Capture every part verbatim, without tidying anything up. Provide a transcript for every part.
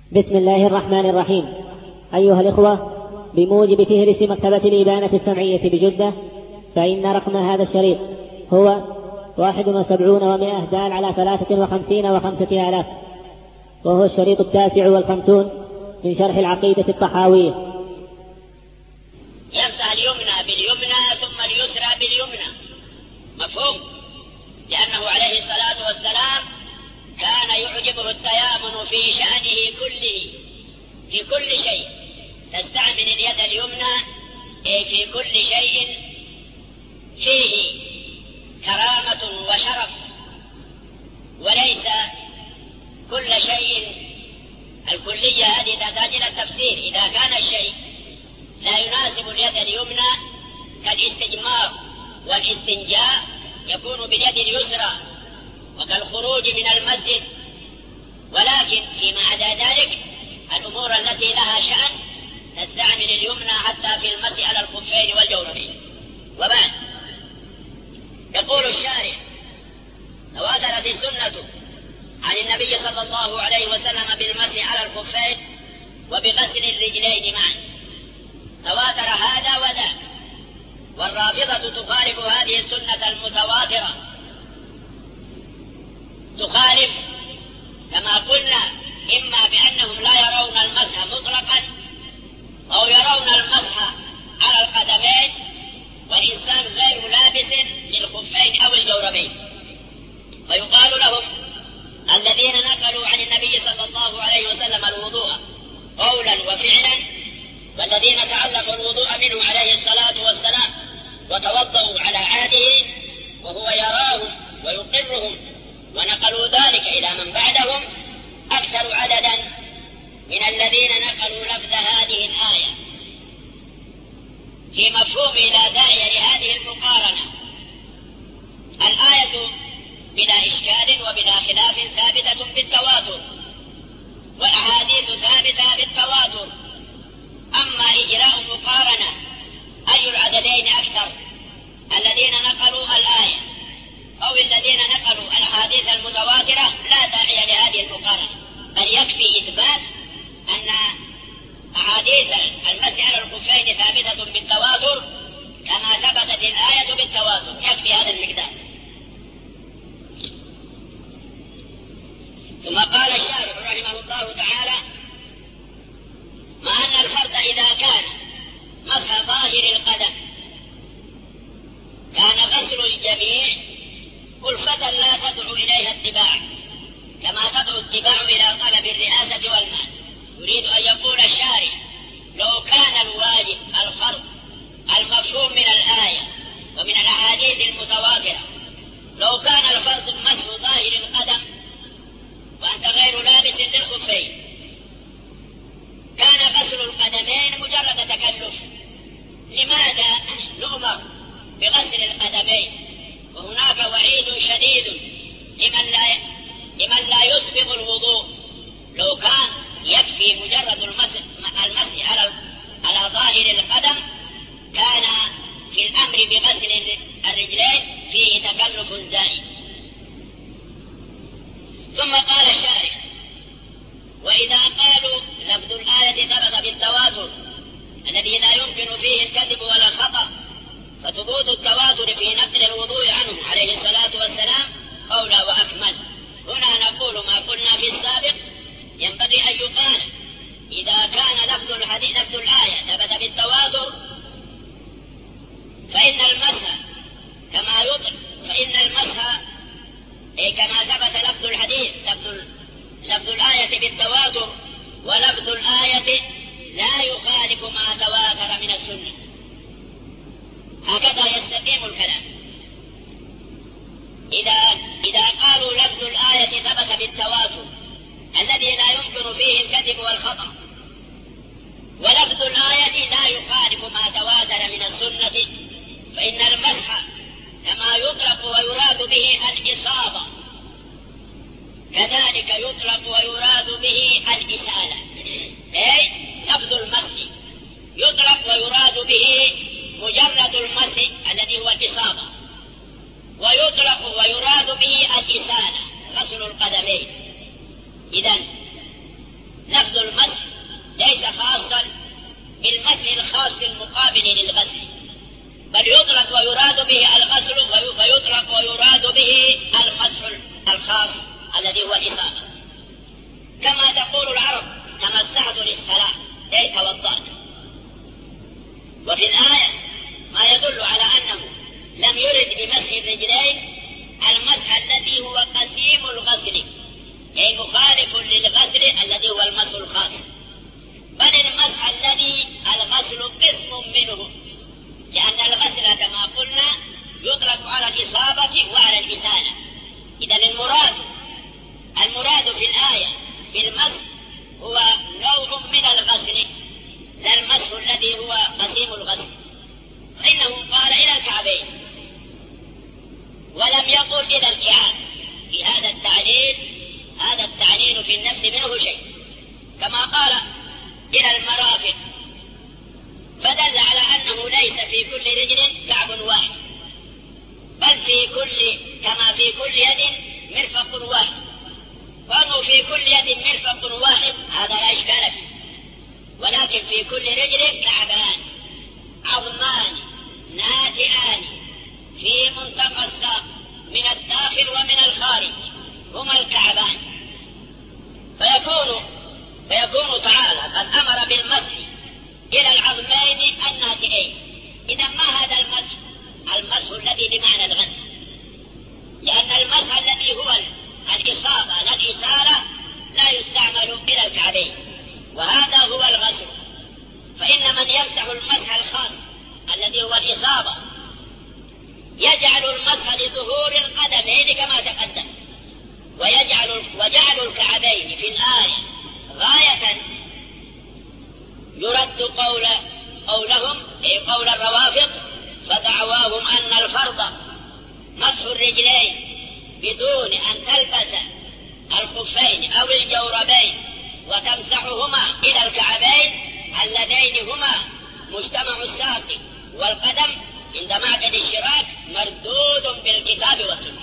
بسم الله الرحمن الرحيم. أيها الإخوة، بموجب فهرس مكتبة الإبانة السمعية بجدة، فإن رقم هذا الشريط هو واحد وسبعون ومائة دال على ثلاثة وخمسين وخمسة آلاف، وهو الشريط التاسع والخمسون من شرح العقيدة الطحاوية. يمسح اليمنى باليمنى ثم اليسرى باليمنى، مفهوم؟ لأنه عليه الصلاة والسلام كان يعجبه التيامن في شأنه كله، في كل شيء تستعمل اليد اليمنى في كل شيء فيه كرامة وشرف، وليس كل شيء. الكلية هذه تحتاج إلى التفسير. إذا كان الشيء لا يناسب اليد اليمنى كالاستجمار والاستنجاء يكون باليد اليسرى، وكالخروج من المسجد، ولكن فيما عدا ذلك الأمور التي لها شأن تستعمل اليمنى حتى في المسح على الخفين والجوربين. وبعد، يقول الشارع: تواترت السنة عن النبي صلى الله عليه وسلم بالمسح على الخفين وبغسل الرجلين معا. تواتر هذا وذاك، والرافضة تخالف هذه السنة المتواترة، تخالف كما قلنا إما بأنهم لا يرون المسح مطلقا أو يرون المسح على القدمين والإنسان غير لابس للخفين أو الجوربين، فيقال لهم: الذين نقلوا عن النبي صلى الله عليه وسلم الوضوء قولا وفعلا، والذين تعلقوا الوضوء منه عليه الصلاة والسلام وتوضأوا على عهده وهو يراهم ويقرهم، ونقلوا ذلك إلى من بعدهم، أكثر عددا من الذين نقلوا لفظ هذه الآية. في مفهوم لا داعي لهذه المقارنة. الآية بلا إشكال وبلا خلاف ثابتة بالتواتر، والأحاديث ثابتة بالتواتر. أما إجراء مقارنة أي العددين أكثر، الذين نقلوا الآية أو الذين نقلوا الأحاديث المتواترة، لا داعي لهذه المقارنة، بل يكفي إثبات أن أحاديث المسح على الخفين ثابتة بالتواتر كما ثبتت الآية بالتواتر، يكفي هذا المقدار. ثم قال الشارح رحمه الله تعالى: مع أن الفرد إذا كان مسح ظاهر القدم كان غسل الجميع ألفة لا تدعو إليها اتباع، كما تدعو اتباع إلى طلب الرئاسة والمال. يريد أن يقول الشارع: لو كان الواجب الفرض المفهوم من الآية ومن الأحاديث المتواترة، لو كان الفرض مسح ظاهر القدم وأنت غير لابس للخفين، كان غسل القدمين مجرد تكلف. لماذا نؤمر بغسل القدمين وهناك وعيد شديد لمن لا لمن لا يسبغ الوضوء؟ لو كان يكفي مجرد المسح المسح على على ظاهر القدم كان في الأمر بغسل الرجلين فيه تكلف زائد. ثم قال الشارح: وإذا قالوا لفظ الآية ثبت بالتواتر الذي لا يمكن فيه الكذب ولا الخطأ، فثبوت التواتر في نقل الوضوء عنه عليه الصلاة والسلام أولى وأكمل. هنا نقول ما قلنا في السابق: ينبغي أن يقال إذا كان لفظ الحديث لفظ الآية ثبت بالتواتر فإن المسح كما يطلق فإن المسح إيه كما ثبت لفظ الحديث لفظ لفظ الآية بالتواتر، ولفظ الآية لا يخالف ما تواتر من السنة. هكذا يستقيم الكلام. إذا إذا قالوا لفظ الآية ثبت بالتواتر الذي لا يمكن فيه الكذب والخطأ، ولفظ الآية لا يخالف ما تواتر من السنة، فإن المسح كما يطلق ويراد به الإصابة كذلك يطلق ويراد به الإسالة. أي لفظ المسح يطلق ويراد به مجرد المسح الذي هو الإصابة، ويطلق ويراد به الإسالة غسل القدمين. إذن لفظ مسح الرجلين المسح الذي هو قسيم الغسل، أي مخالف للغسل الذي هو المسح الخاص، بل المسح الذي الغسل قسم منه، لأن الغسل كما قلنا يطلق على الإصابة وعلى الإزالة. إذا المراد المراد في الآية بالمسح هو نوع من الغسل، لا المسح الذي هو قسيم الغسل، فإنه قال إلى الكعبين ولم يقل إلى الكعاب. في هذا التعليل هذا التعليل في النفس منه شيء، كما قال إلى المرافق، فدل على أنه ليس في كل رجل كعب واحد، بل في كل كما في كل يد مرفق واحد، وأنه في كل يد مرفق واحد هذا لا إشكال فيه، ولكن في كل رجل كعبان عظمان ناتئان في منطقة الساق من الداخل ومن الخارج هما الكعبان، فيكون فيكون تعالى قد أمر بالمسح إلى العظمين الناتئين. إذا ما هذا المسح؟ المسح الذي بمعنى الغسل، لأن المسح الذي هو الإصابة لا الإزالة لا يستعمل إلى الكعبين، وهذا هو الغسل. فإن من يمسح المسح الخاص الذي هو الإصابة يجعل المسح لظهور القدمين كما تقدم، ويجعل وجعل الكعبين في الآية غاية يرد قول قولهم أي قول الروافض، فدعواهم أن الفرض مسح الرجلين بدون أن تلبس الخفين أو الجوربين وتمسحهما إلى الكعبين اللذين هما مجتمع الساق والقدم عند معقد الشراك مردود بالكتاب والسنة.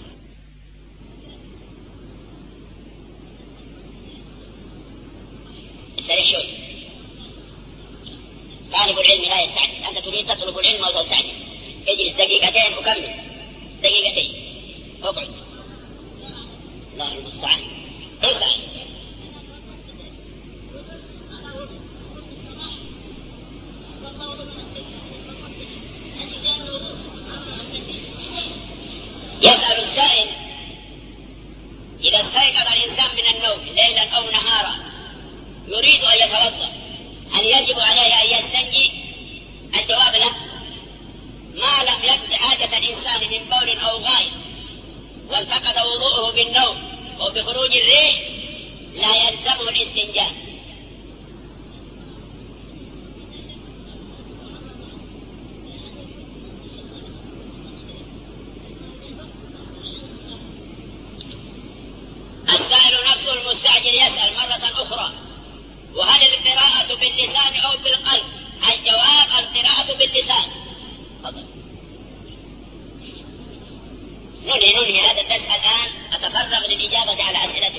السريع شوي. طالب العلم لا يستعجل، أنت تريد تطلب العلم أو تستعجل، اجلس دقيقتين وكمل، دقيقتين اقعد، الله المستعان. اسأل. يسأل السائل إذا استيقظ الإنسان من النوم ليلا أو نهارا يريد أن يتوضأ هل يجب عليه أن يستنجي؟ الجواب لا، ما لم يقض حاجة الإنسان من بول أو غائط وانتقض وضوءه بالنوم أو بخروج الريح لا يلزمه الاستنجاء. السائل نفسه المستعجل يسأل مرة أخرى وهل القراءة باللسان أو بالقلب؟ الجواب القراءة باللسان. فضل. ننهي ننهي هذا الدرس الآن، أتفرغ للإجابة على أسئلتكم.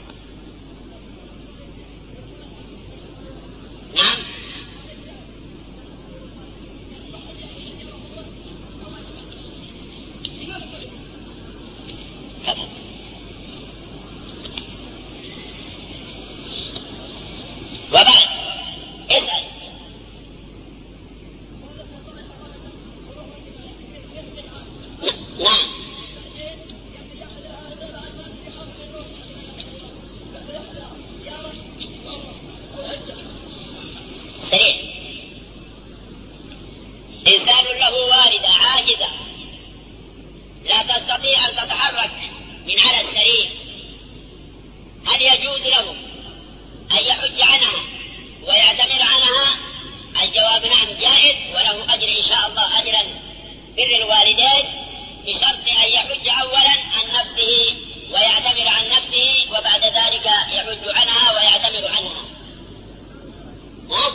نعم. كفى. وبعد اسأل. نعم. سريع. إنسان له والدة عاجزة لا تستطيع أن تتحرك من على السرير، هل يجوز له أن يحج عنها ويعتمر عنها؟ الجواب نعم جائز، وله أجر إن شاء الله أجرا بر الوالدين، بشرط أن يحج أولا عن نفسه ويعتمر عن نفسه وبعد ذلك يحج عنها ويعتمر عنها. ها؟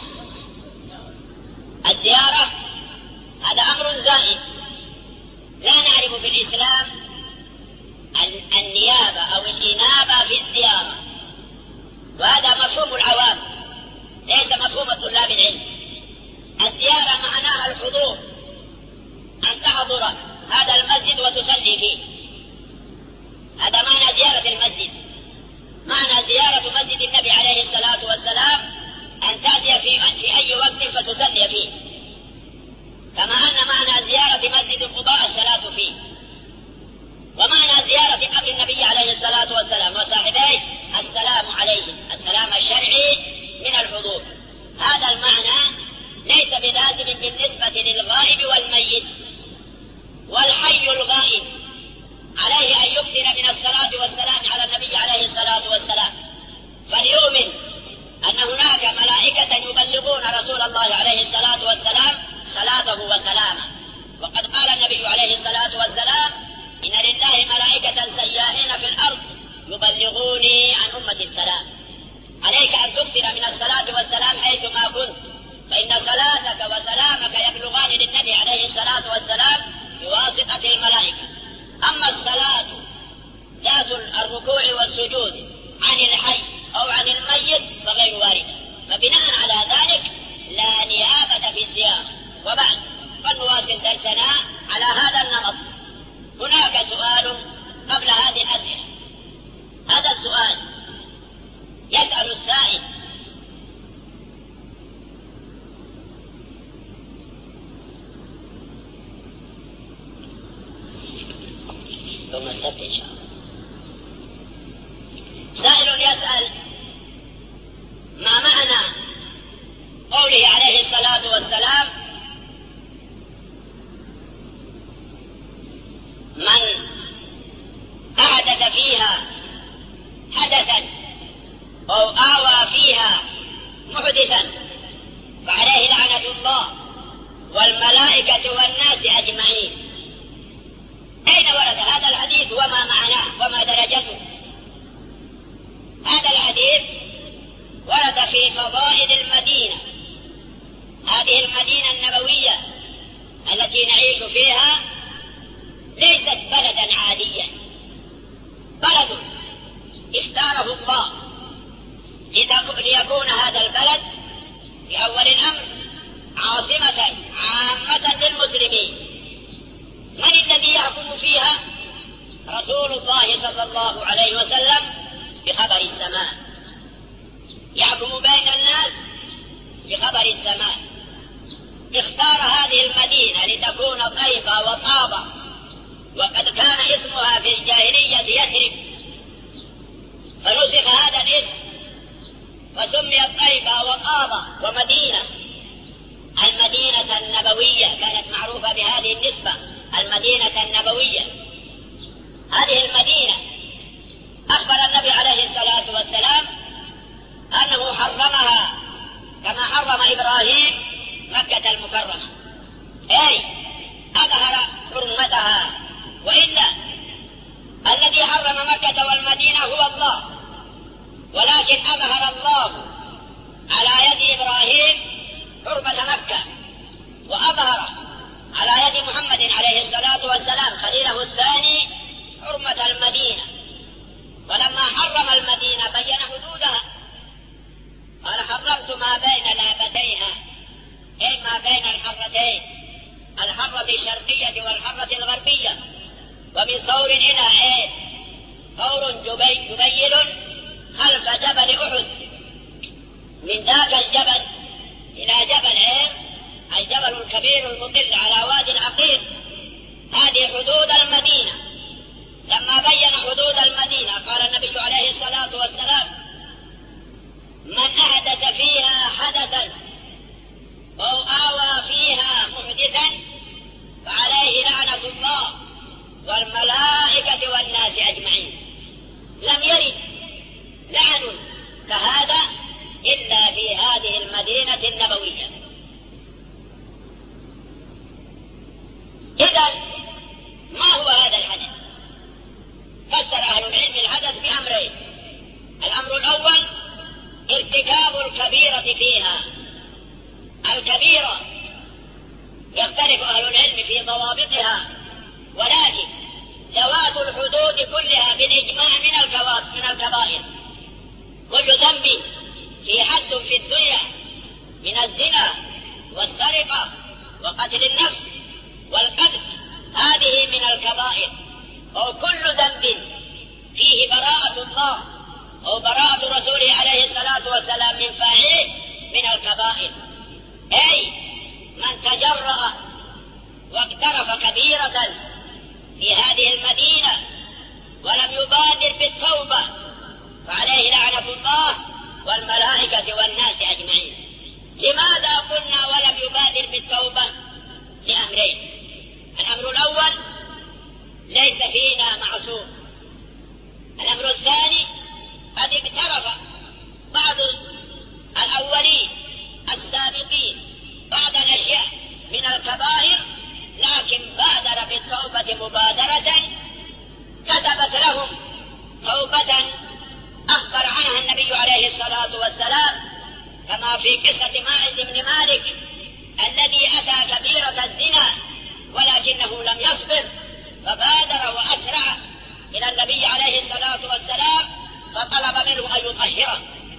الزيارة هذا أمر زائد، لا نعرف في الإسلام النيابة أو الإنابة في الزيارة، وهذا مفهوم العوام ليس مفهوم طلاب العلم. الزيارة معناها الحضور، أن تحضر هذا المسجد وتصلي فيه، هذا معنى زيارة المسجد. معنى زيارة مسجد النبي عليه الصلاة والسلام أن تأتي في, في أي وقت فتصلي فيه، كما أن معنى زيارة مسجد قباء الصلاة فيه. من الصلاة والسلام على النبي عليه الصلاة والسلام، فليؤمن أن هناك ملائكة يبلغون رسول الله عليه الصلاة والسلام صلاته وسلامه. وقد قال النبي عليه الصلاة والسلام: إن لله ملائكة سياحين في الأرض يبلغوني عن أمة السلام. عليك أن تكثر من الصلاة والسلام حيثما كنت، فإن صلاتك وسلامك يبلغان للنبي عليه الصلاة والسلام بواسطة الملائكة. أما الصلاة ذات الركوع والسجود عن الحي أو عن الميت فغير واردة، فبناء على ذلك لا نيابة في الزيارة. وبعد فنواصل درسنا على هذا النمط. هناك سؤال قبل هذه الأسئلة. هذا السؤال يسأل السائل: ثم السبت إن شاء الله. سائل يسأل: ما معنى قوله عليه الصلاة والسلام: من أحدث فيها حدثا أو آوى فيها محدثا فعليه لعنة الله والملائكة والناس أجمعين؟ أين ورد هذا الحديث وما معناه وما درجته؟ هذا الحديث ورد في فضائل المدينة، هذه المدينة النبوية التي نعيش فيها ليست بلدا عاديا، بلد اختاره الله ليكون هذا البلد في أول الأمر عاصمة عامة للمسلمين. من الذي يحكم فيها؟ رسول الله صلى الله عليه وسلم بخبر السماء، يحكم بين الناس بخبر السماء. اختار هذه المدينة لتكون طيبة وطابة، وقد كان اسمها في الجاهلية يثرب، فنسخ هذا الاسم وسميت طيبة وطابة ومدينة. المدينة النبوية كانت معروفة بهذه النسبة، المدينة النبوية. هذه المدينة أخبر النبي عليه الصلاة والسلام أنه حرمها كما حرم إبراهيم مكة المكرمة، أي أظهر حرمتها، وإلا الذي حرم مكة والمدينة هو الله، ولكن أظهر الله على يد إبراهيم حرمة مكة، وأظهر على يد محمد عليه الصلاة والسلام خليله الثاني حرمة المدينة. ولما حرم المدينة بين حدودها، قال: حرمت ما بين لابتيها، أي ما بين الحرتين، الحرة الشرقية والحرة الغربية، ومن ثور إلى إيه؟ ثور جبيل خلف جبل أحد، من ذاك الجبل إلى جبل عين، الجبل الكبير المطل على وادي العقيق. هذه حدود المدينة. لما بين حدود المدينة قال النبي عليه الصلاة والسلام: من أحدث فيها حدثا أو آوى فيها محدثا فعليه لعنة الله والملائكة والناس أجمعين. لم يرد لعن كهذا إلا في هذه المدينة النبوية. إذن ما هو هذا الحدث؟ فسر أهل العلم الحدث بأمرين: الأمر الأول ارتكاب الكبيرة فيها. الكبيرة يختلف أهل العلم في ضوابطها، ولكن ذوات الحدود كلها بالإجماع من الكبائر. كل ذنب في حد في الدنيا من الزنا والسرقة وقتل النفس والقذف، هذه من الكبائر. أو كل ذنب فيه براءة الله أو براءة رسوله عليه الصلاة والسلام من فاعله من الكبائر. أي من تجرأ واقترف كبيرة في هذه المدينة ولم يبادر بالتوبة فعليه لعنة الله والملائكة والناس أجمعين. لماذا قلنا ولم يبادر بالتوبة؟ لأمرين: الأمر الأول ليس فينا معصوم، الأمر الثاني قد اقترف بعض الأولين السابقين بعض الأشياء من الكبائر، لكن بادر بالتوبة مبادرة، كتبت لهم توبة أخبر عنها النبي عليه الصلاة والسلام، كما في قصة ماعز بن مالك الذي أتى كبيرة الزنا ولكنه لم يصبر، فبادر وأسرع إلى النبي عليه الصلاة والسلام فطلب منه أن يطهره.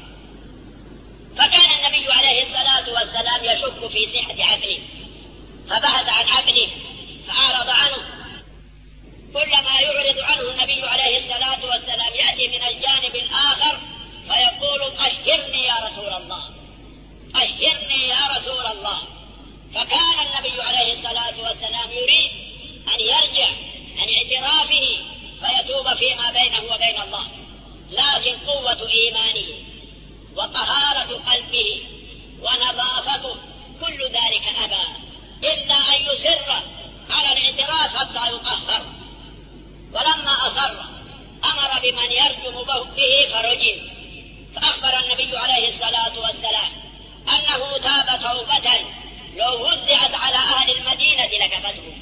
فكان النبي عليه الصلاة والسلام يشك في صحة عقله، فبحث عن عقله فأعرض عنه. كلما يعرض عنه النبي عليه الصلاة والسلام يأتي من الجانب الآخر فيقول طهرني يا رسول الله، طهرني يا رسول الله. فكان النبي عليه الصلاة والسلام يريد أن يرجع عن اعترافه فيتوب فيما بينه وبين الله، لكن قوة إيمانه وطهارة قلبه ونظافته كل ذلك أبى إلا أن يسر على الاعتراف حتى يطهر. ولما أصر أمر بمن يرجم به فرجم، فأخبر النبي عليه الصلاة والسلام أنه تاب توبة لو وزعت على أهل المدينة لكفتهم.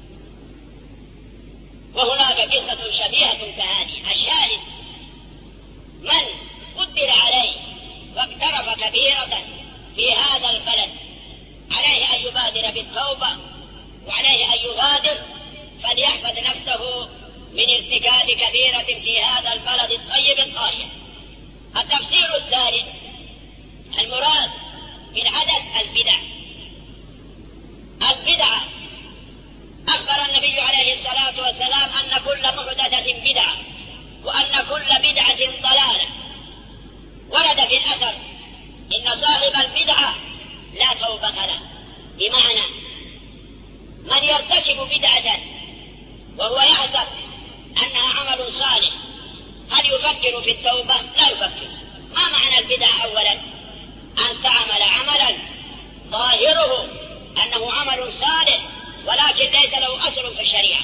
وهناك قصة شبيهة كهذه. الشاهد من قدر عليه واقترف كبيرة في هذا البلد عليه أن يبادر بالتوبة وعليه أن يغادر، فليحفظ نفسه من ارتكاب كبيرة في هذا البلد الطيب الطاهر. التفسير الثالث المراد بالحدث البدع. البدعة أخبر النبي عليه الصلاة والسلام أن كل محدثة بدعة وأن كل بدعة ضلالة. ورد في الأثر إن صاحب البدعة لا توبة له، بمعنى من يرتكب بدعة وهو يحسب أنها عمل صالح هل يفكر في التوبة؟ لا يفكر. ما معنى البدعة؟ أولا أن تعمل عملا ظاهره أنه عمل صالح ولكن ليس له أثر في الشريعة،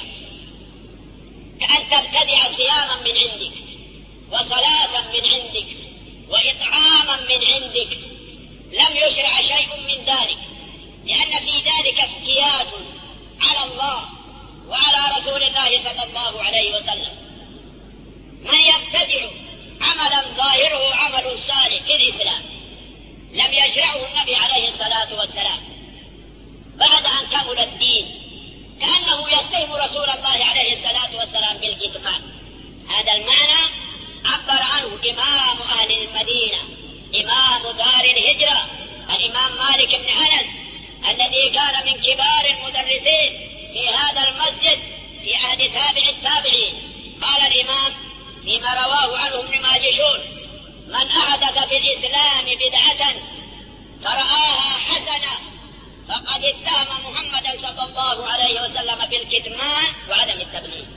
كأن تبتدع صياما من عندك وصلاة من عندك وإطعاما من عندك لم يشرع شيء من ذلك، لأن في ذلك افتيات على الله وعلى رسول الله صلى الله عليه وسلم. من يبتدع عملا ظاهره عمل صالح في الإسلام لم يشرعه النبي عليه الصلاة والسلام بعد أن كمل الدين، كأنه يتهم رسول الله عليه الصلاة والسلام بالكتمان. هذا المعنى عبر عنه إمام أهل المدينة إمام دار الهجرة الإمام مالك بن أنس الذي كان من كبار المدرسين في هذا المسجد في عهد تابع التابعين. قال الإمام فيما رواه عنه ابن ماجشون: من أحدث في الإسلام بدعة فرآها حسنة فقد اتهم محمدا صلى الله عليه وسلم بالكتمان وعدم التبليغ.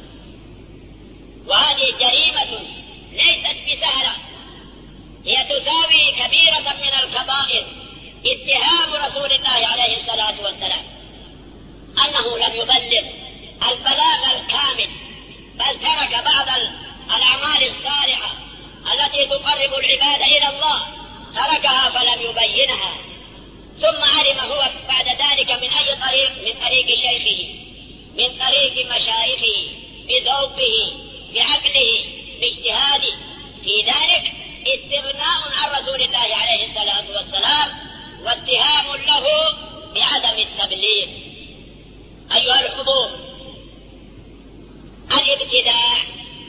وهذه جريمة ليست بسهلة، هي تساوي كبيرة من الكبائر، اتهام رسول الله عليه الصلاة والسلام أنه لم يبلغ البلاغ الكامل، بل ترك بعض الأعمال الصالحة التي تقرب العباد إلى الله تركها فلم يبينها، ثم علم هو بعد ذلك من أي طريق، من طريق شيخه، من طريق مشايخه، بذوقه، بعقله، باجتهاده. في ذلك استغناء عن رسول الله عليه الصلاة والسلام واتهام له بعدم التبليغ. أيها الحضور، الابتداع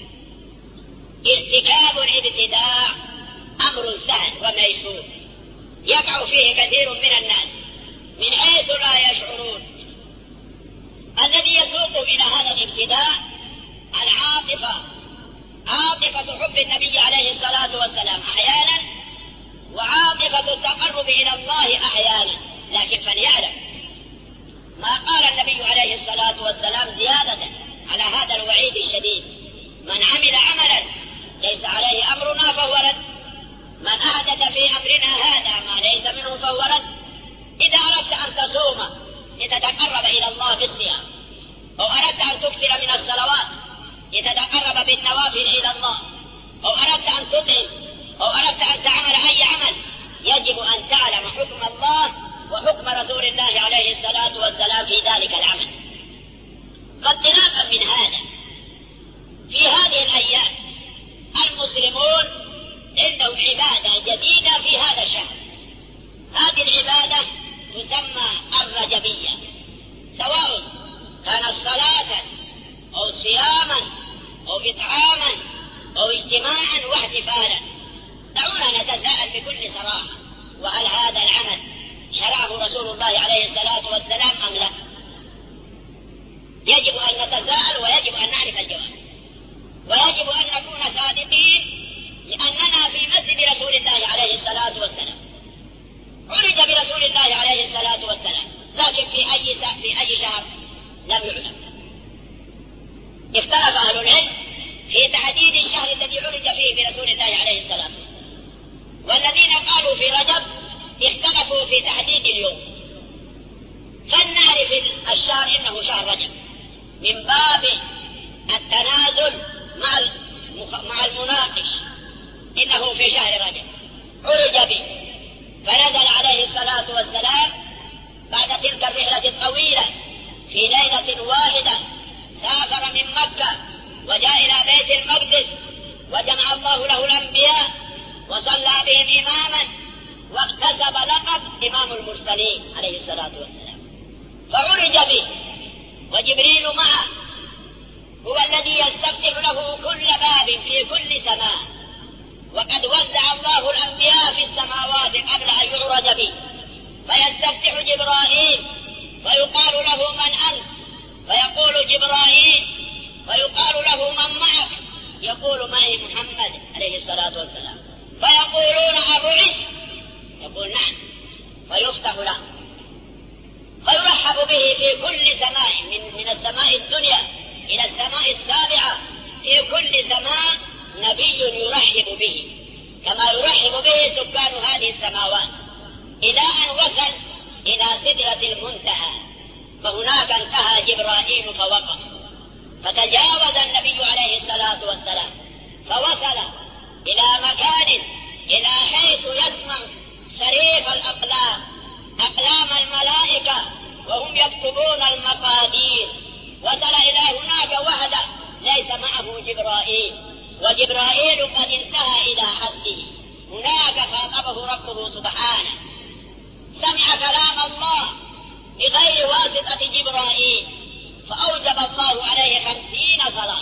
ارتكاب الابتداع أمر سهل وميسور يقع فيه كثير من الناس من حيث لا يشعرون. الذي يسوق إلى هذا الابتداع العاطفة، عاطفة حب النبي عليه الصلاة والسلام أحيانا، وعاطفة التقرب إلى الله أحيانا. لكن فليعلم ما قال النبي عليه الصلاة والسلام زيادة على هذا الوعيد الشديد: من عمل عملا ليس عليه أمرنا فهو رد، من أحدث في أمرنا هذا ما ليس منه فهو رد. إذا أردت أن تصوم لتتقرب إلى الله بالصيام، أو أردت أن تكثر من الصلوات لتتقرب بالنوافل إلى الله، ذلك العمل. فانطلاقا من هذا، في هذه الأيام المسلمون عندهم عبادة جديدة في هذا الشهر. هذه العبادة تسمى الرجبية، سواء كانت صلاة أو صياما أو إطعاما أو اجتماعا واحتفالا. دعونا نتساءل بكل صراحة، وهل هذا العمل شرعه رسول الله عليه الصلاة والسلام أم لا؟ يجب أن نتساءل ويجب أن نعرف الجواب، ويجب أن نكون صادقين، لأننا في مسجد رسول الله عليه الصلاة والسلام. عرج برسول الله عليه الصلاة والسلام، لكن في أي في أي شهر لم يعلم. اختلف أهل العلم في تحديد الشهر الذي عرج فيه برسول الله عليه الصلاة والسلام، والذين قالوا في رجب اختلفوا في تحديد اليوم. فلنعرف الشهر إنه شهر رجب من باب التنازل مع مع المناقش، إنه في شهر رجب عرج به، فنزل عليه الصلاة والسلام بعد تلك الرحلة الطويلة في ليلة واحدة. سافر من مكة وجاء إلى بيت المقدس، وجمع الله له الأنبياء وصلى بهم إماما، واكتسب لقب إمام المرسلين عليه الصلاة والسلام. فعرج به وجبريل معه، هو الذي يستفتح له كل باب في كل سماء، وقد وزع الله الأنبياء في السماوات قبل أن يعرج به. فيستفتح جبرائيل فيقال له من أنت؟ فيقول جبرائيل. فيقال له من معك؟ يقول معي محمد عليه الصلاة والسلام. فيقولون أبعث؟ يقول نعم. فيفتح له، فيرحب به في كل سماء، من, من السماء الدنيا إلى السماء السابعة. في كل سماء نبي يرحب به كما يرحب به سكان هذه السماوات، إلى أن وصل إلى سدرة المنتهى، فهناك انتهى جبرائيل فوقف. فتجاوز النبي عليه الصلاة والسلام فوصل إلى مكان إلى حيث يسمع صريخ الأقلام، أقلام الملائكة وهم يكتبون المقادير. وصل إلى هناك وحده ليس معه جبرائيل، وجبرائيل قد انتهى إلى حده. هناك خاطبه ربه سبحانه، سمع كلام الله بغير واسطة جبرائيل، فأوجب الله عليه خمسين صلاة.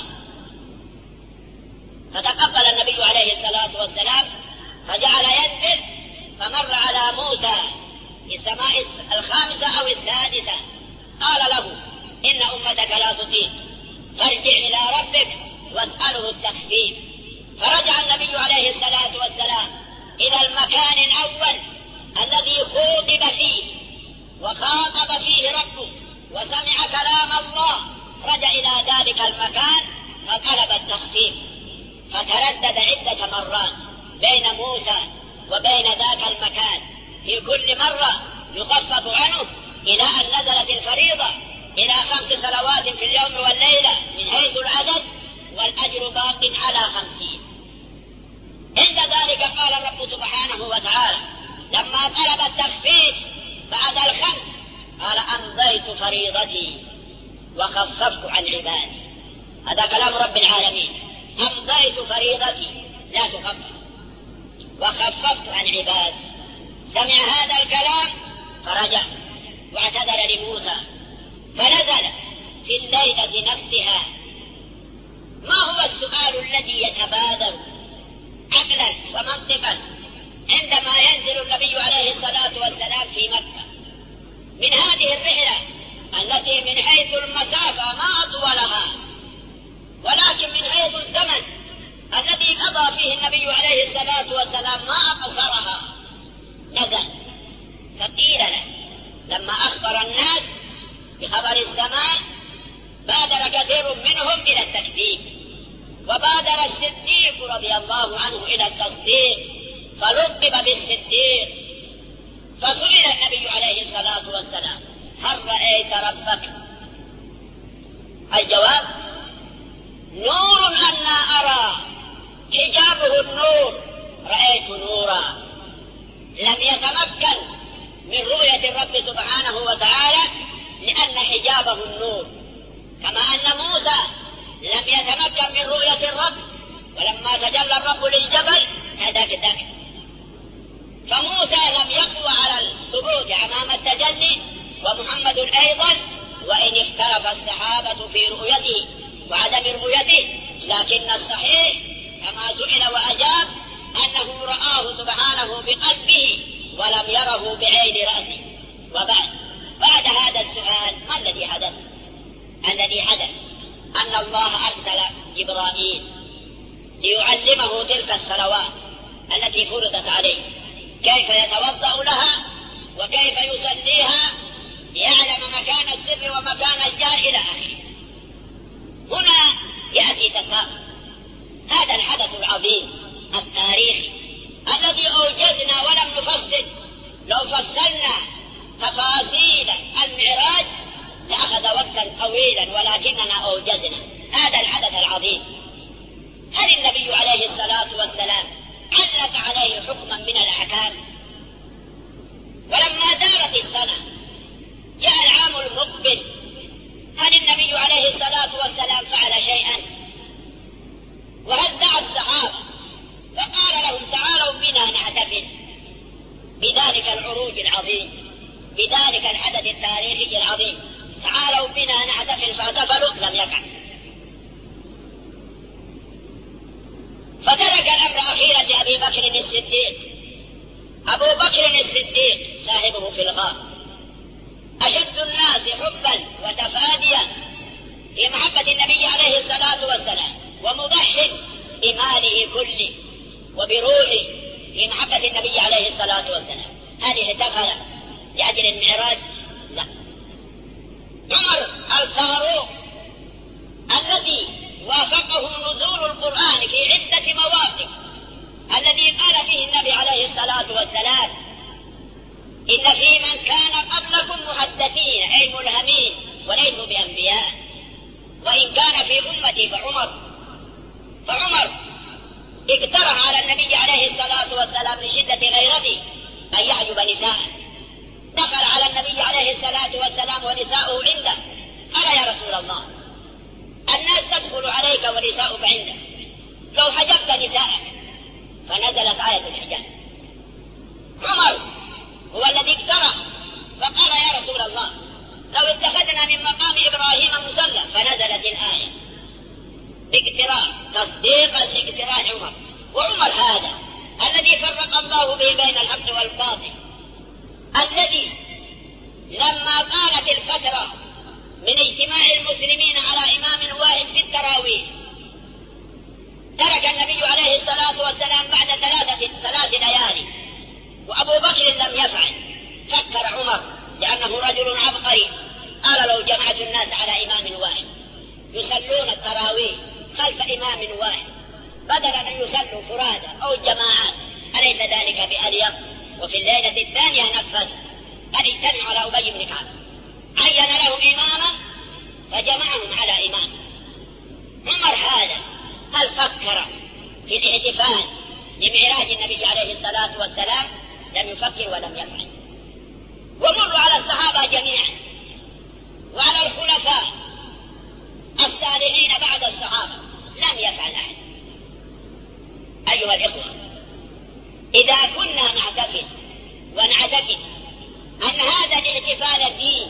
فتقبل النبي عليه الصلاة والسلام فجعل ينزل، فمر على موسى في السماء الخامسة أو السادسة، قال له إن أمتك لا تطيق، فارجع إلى ربك واسأله التخفيف. فرجع النبي عليه الصلاة والسلام إلى المكان الأول الذي خوطب فيه وخاطب فيه ربه وسمع كلام الله. رجع إلى ذلك المكان فطلب التخفيف، فتردد عدة مرات بين موسى وبين ذاك المكان، في كل مرة يخفف عنه إلى أن نزلت الفريضة إلى خمس صلوات في اليوم والليلة من حيث العدد، والأجر باق على خمسين. عند ذلك قال الرب سبحانه وتعالى لما طلب التخفيف بعد الخمس، قال أمضيت فريضتي وخففت عن عبادي. هذا كلام رب العالمين، أمضيت فريضتي لا تخفف وخففت عن عبادي. سمع هذا الكلام فرجع واعتذر لموسى، فنزل في الليلة نفسها. ما هو السؤال الذي يتبادر عقلا ومنطقا عندما ينزل النبي عليه الصلاة والسلام في مكة من هذه الرحلة التي من حيث المسافة ما أطولها، ولكن من حيث الزمن الذي قضى فيه النبي عليه الصلاة والسلام ما أقصرها؟ نزل فقيل له لما أخبر الناس بخبر السماء بادر كثير منهم إلى التكذيب، وبادر الصديق رضي الله عنه إلى التصديق فلقب بالصديق. فسئل النبي عليه الصلاة والسلام هل رأيت ربك؟ الجواب نور أنا أرى، حجابه النور، رأيت نورا. لم يتمكن من رؤية الرب سبحانه وتعالى لأن حجابه النور، كما أن موسى لم يتمكن من رؤية الرب، ولما تجلى الرب للجبل تدكدك، فموسى لم يقوى على الثبوت أمام التجلي، ومحمد أيضا وإن اختلف الصحابة في رؤيته وعدم رؤيته، لكن الصحيح كما سئل وأجاب أنه رآه سبحانه بقلبه ولم يره بعين رأسه. وبعد بعد هذا السؤال ما الذي حدث؟ الذي حدث أن الله أرسل جبرائيل ليعلمه تلك الصلوات التي فرضت عليه، كيف يتوضأ لها وكيف يصليها، ليعلم مكان السر ومكان الجار إلى آخره. هنا يأتي تساؤل، هذا الحدث العظيم التاريخي الذي أوجزنا ولم نفصل، لو فصلنا تفاصيل المعراج لأخذ وقتا طويلا، ولكننا أوجزنا هذا الحدث العظيم. هل النبي عليه الصلاة والسلام علق عليه حكما من الأحكام؟ ولما دارت السنة جاء العام المقبل، هل النبي عليه الصلاة والسلام فعل شيئا؟ وهل دعا الصحابة فقال لهم تعالوا بنا نحتفل بذلك العروج العظيم، بذلك الحدث التاريخي العظيم، تعالوا بنا نحتفل فاحتفلوا؟ لم يقع. فترك الأمر أخيرا لأبي بكر الصديق. أبو بكر الصديق صاحبه في الغار أشد الناس حبا وتفاديا في محبة النبي عليه الصلاة والسلام، ومضحٍ بماله كله وبروحه في محبة النبي عليه الصلاة والسلام. هل احتفل لأجل المعراج؟ لا. عمر الفاروق الذي وافقه نزول القرآن في عدة مواقف، الذي قال فيه النبي عليه الصلاة والسلام إن في من كان قبلكم محدثين أي ملهمين وليسوا بأنبياء، وإن كان في أمتي فعمر. فعمر اقترح على النبي عليه الصلاة والسلام لشدة غيرته أن يعجب نساءه، دخل على النبي عليه الصلاة والسلام ونساؤه عنده، قال يا رسول الله الناس تدخل عليك ونساؤك عندك، لو حجبت نساءك. فنزلت آية الحجاب. عمر هو الذي اقترح فقال يا رسول الله لو اتخذنا من مقام إبراهيم مصلى، فنزلت الآية باقتراح تصديقا لاقتراح عمر. وعمر هذا الذي فرق الله به بين الحق والباطل، الذي لما كانت الفترة من اجتماع المسلمين على إمام واحد في التراويح، ترك النبي عليه الصلاة والسلام بعد ثلاثة ثلاث ليالي، وأبو بكر لم يفعل. فكر عمر لأنه رجل عبقري، قال لو جمعت الناس على إمام واحد يصلون التراويح خلف إمام واحد بدلا أن يصلوا فرادى أو جماعات، أليس ذلك بأليق؟ وفي الليلة الثانية نفذ أن اجتمع على أبي بن كعب، عين لهم إماما فجمعهم على إمام. عمر هذا هل فكر في الاحتفال لمعراج النبي عليه الصلاة والسلام؟ لم يفكر ولم يفعل. ومروا على الصحابة جميعا وعلى الخلفاء الصالحين بعد الصحابة، لم يفعل أحد. أيها الإخوة، إذا كنا نعتقد ونعتقد أن هذا الاحتفال دين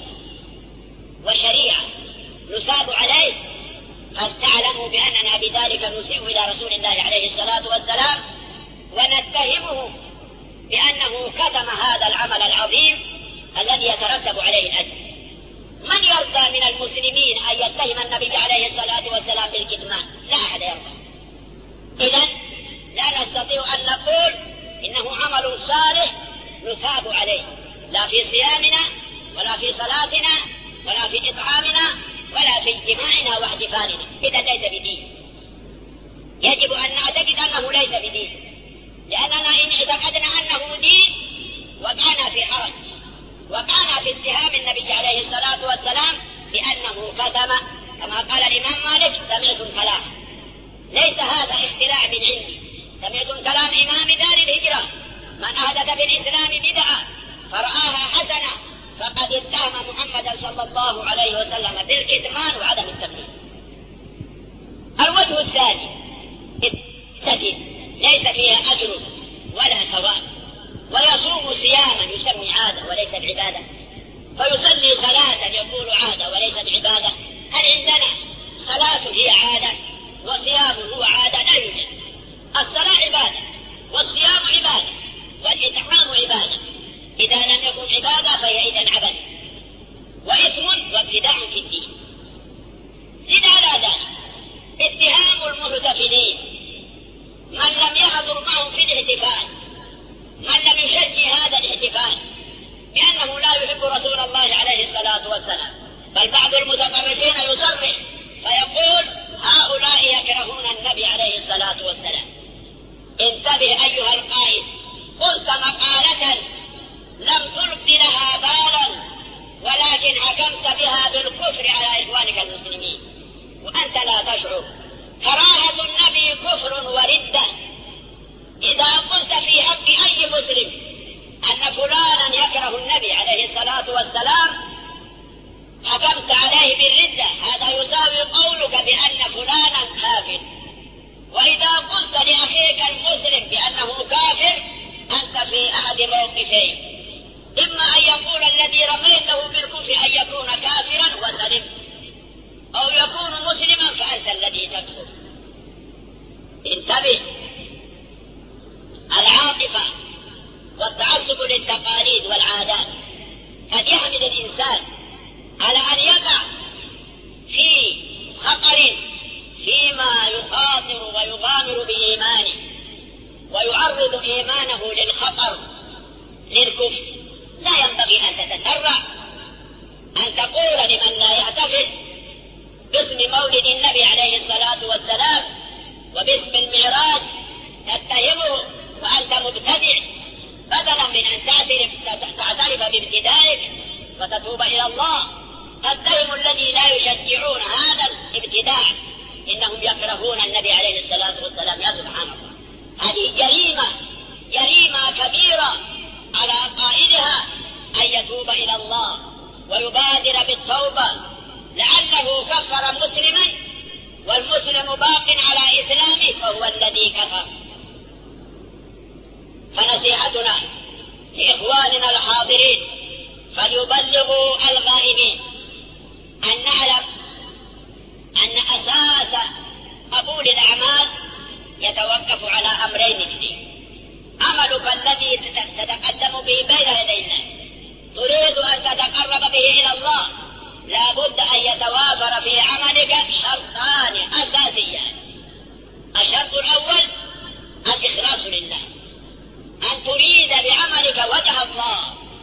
وشريعة نساب عليه، قد تعلموا بأننا بذلك نسيء إلى رسول الله عليه الصلاة والسلام، ونتهمه بأنه كتم هذا العمل العظيم الذي يترتب عليه الأجر. من يرضى من المسلمين أن يتهم النبي عليه الصلاة والسلام بالكتمان؟ لا أحد يرضى. إذن لا نستطيع أن نقول إنه عمل صالح نثاب عليه، لا في صيامنا ولا في صلاتنا ولا في إطعامنا ولا في اجتماعنا واحتفالنا. إذا ليس بدين، يجب أن نعتقد أنه ليس بدين، لأننا إن اعتقدنا أنه دين وكان في حرج وكان في اتهام النبي عليه الصلاة والسلام بأنه كتم، كما قال الإمام مالك سمعت الكلام. ليس هذا اختراع من عندي، سمعت كلام إمام دار الهجرة من أحدث بالإسلام بدعة فرآها حسنة فقد اتهم اتهم محمدا صلى الله عليه وسلم بالكتمان وعدم التبليغ. الوجه الثاني التي ليس فيها أجر ولا ثواب، ويصوم صياما يسمي عادة وليس بعبادة، فيصلي صلاة يقول عادة وليست عبادة. هل عندنا صلاة هي عادة وصيام هو عادة؟ لا يوجد. الصلاة عبادة والصيام عبادة والإطعام عبادة، إذا لم يكن عبادة فهي إذن عبد وإثم وابتداع في الدين. إذا على ذلك اتهام المحتفلين من لم يحضر معهم في الاحتفال، من لم يشجع هذا الاحتفال بأنه لا يحب رسول الله عليه الصلاة والسلام، بل بعض المتطرفين يصرح فيقول هؤلاء يكرهون النبي عليه الصلاة والسلام. انتبه أيها القائد، قلت مقالة لم تلق لها بالا، ولكن حكمت بها بالكفر على إخوانك المسلمين وأنت لا تشعر. كراهة النبي كفر وردة. إذا قلت في حق أي مسلم أن فلانا يكره النبي عليه الصلاة والسلام حكمت عليه بالردة، هذا يساوي قولك بأن فلانا كافر. وإذا قلت لأخيك المسلم بأنه كافر أنت في أحد موقفين، إما أن يقول الذي رميته بالكفر أن يكون كافرا وسلم، أو يكون مسلما فأنت الذي تكفر. انتبه، العاطفة والتعصب للتقاليد والعادات قد يحمل الإنسان على أن يقع في خطر فيما يخاطر ويغامر بإيمانه ويعرض إيمانه للخطر للكفر. لا ينبغي أن تتسرع أن تقول لمن لا يعتقد باسم مولد النبي عليه الصلاة والسلام وباسم المعراج تتهمه وأنت مبتدع، بدلا من أن تعترف بابتدائك وتتوب إلى الله. تتهم الذي لا يشجعون هذا الابتداع إنهم يكرهون النبي عليه الصلاة والسلام. يا سبحان الله، هذه جريمة جريمة كبيرة على قائلها أن يتوب إلى الله ويبادر بالتوبة، لعله كفر مسلما والمسلم باق على إسلامه فهو الذي كفر. فنصيحتنا لإخواننا الحاضرين فليبلغوا الغائبين أن نعلم أن أساس قبول الأعمال يتوقف على أمرين اثنين: عملك الذي تتقدم به بين يدي الله، تريد أن تتقرب به إلى الله، لا بد أن يتوافر في عملك شرطان أساسيان. الشرط الأول الإخلاص لله، أن تريد بعملك وجه الله،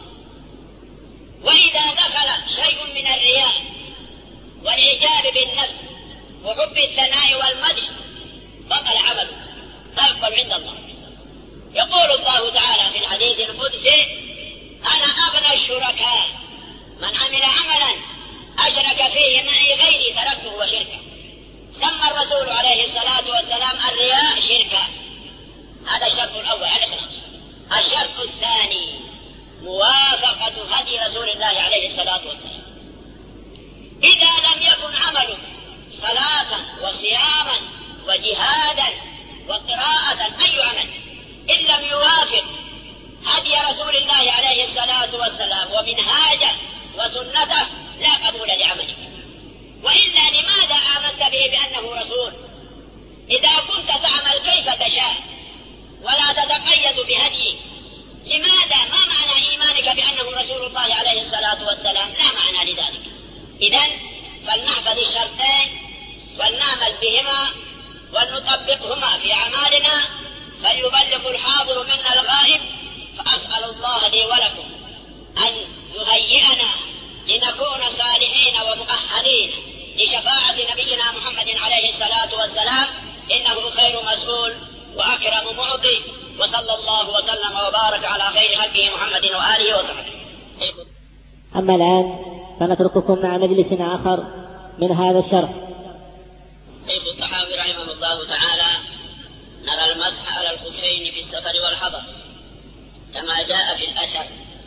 وإذا دخل شيء من الرياء والإعجاب بالنفس وحب الثناء والمدح بطل عمله لا يقبل عند الله. يقول الله تعالى في الحديث القدسي: أنا أغنى الشركاء من عمل عملا أشرك فيه معي غيري تركته وشركه. سمى الرسول عليه الصلاة والسلام الرياء شركا. هذا الشرط الأول الإخلاص. الشرط الثاني موافقة هدي رسول الله عليه الصلاة والسلام. إذا لم يكن عملك صلاة وصياما وجهادا وقراءة أي عمل إن لم يوافق هدي رسول الله عليه الصلاة والسلام ومنهاجه وسنته لا قبول لعملك. وإلا لماذا آمنت به بأنه رسول إذا كنت تعمل كيف تشاء ولا تتقيد بهديه؟ لماذا؟ ما معنى إيمانك بأنه رسول الله عليه الصلاة والسلام؟ لا معنى لذلك. إذن فلنحفظ الشرطين ولنعمل بهما ولنطبقهما في أعمالنا، فليبلغ الحاضر منا الغائب. فأسأل الله لي ولكم أن يهيئنا لنكون صالحين ومؤهلين لشفاعة نبينا محمد عليه الصلاة والسلام، إنه خير مسؤول وأكرم معطي، وصلى الله وسلم وبارك على خير خلقه محمد وآله وصحبه. أما الآن فنترككم مع مجلس آخر من هذا الشرح. شيخ الطحاوي رحمه الله تعالى: نرى المسح على الخفين في السفر والحضر كما جاء في الأثر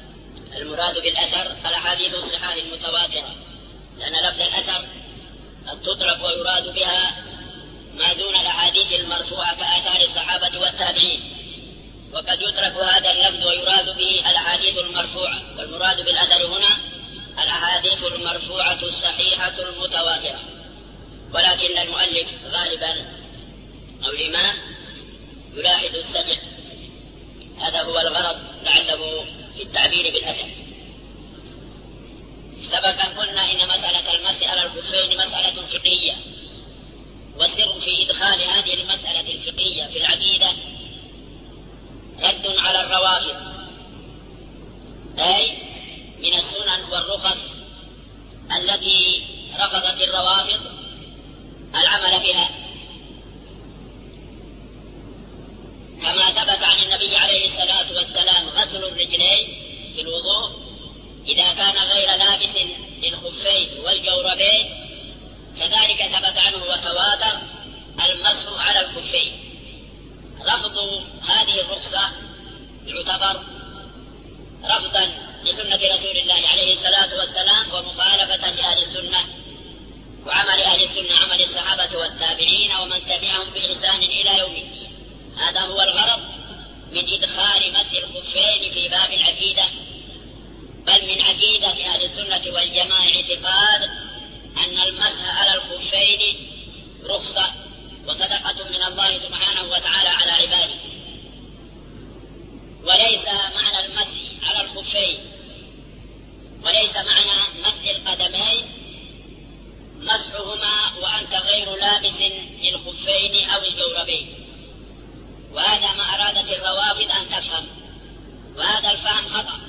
المراد بالأثر الأحاديث الصحاح المتواترة، لأن لفظ الأثر قد تطلق ويراد بها ما دون الأحاديث المرفوعة كآثار الصحابة والتابعين، وقد يترك هذا اللفظ ويراد به الأحاديث المرفوعة، والمراد بالأثر هنا الأحاديث المرفوعة الصحيحة المتواترة. ولكن المؤلف غالبا أو الإمام يلاحظ السمع، هذا هو الغرض لعله في التعبير بالأثر. سبقا قلنا إن مسألة المسح على الخفين مسألة فقهية، والسر في إدخال هذه المسألة الفقهية في العقيدة رد على الروافض، أي من السنن والرخص التي رفضت الروافض العمل بها، كما ثبت عن النبي عليه الصلاة والسلام غسل الرجلين في الوضوء إذا كان غير لابس للخفين والجوربين، كذلك ثبت عنه وتواتر المسح على الخفين. رفض هذه الرخصة يعتبر رفضا لسنة رسول الله عليه الصلاة والسلام ومخالفة لأهل السنة، وعمل أهل السنة عمل الصحابة والتابعين ومن تبعهم بإحسان إلى يوم الدين. هذا هو الغرض من إدخال مسح الخفين في باب العقيدة، بل من عقيدة أهل السنة والجماعة اعتقاد أن المسح على الخفين رخصة وصدقة من الله سبحانه وتعالى على عباده، وليس معنى المسح على الخفين وليس معنى مسح القدمين مسحهما وأنت غير لابس للخفين أو الجوربين، وهذا ما أرادت الروافض أن تفهم، وهذا الفهم خطأ.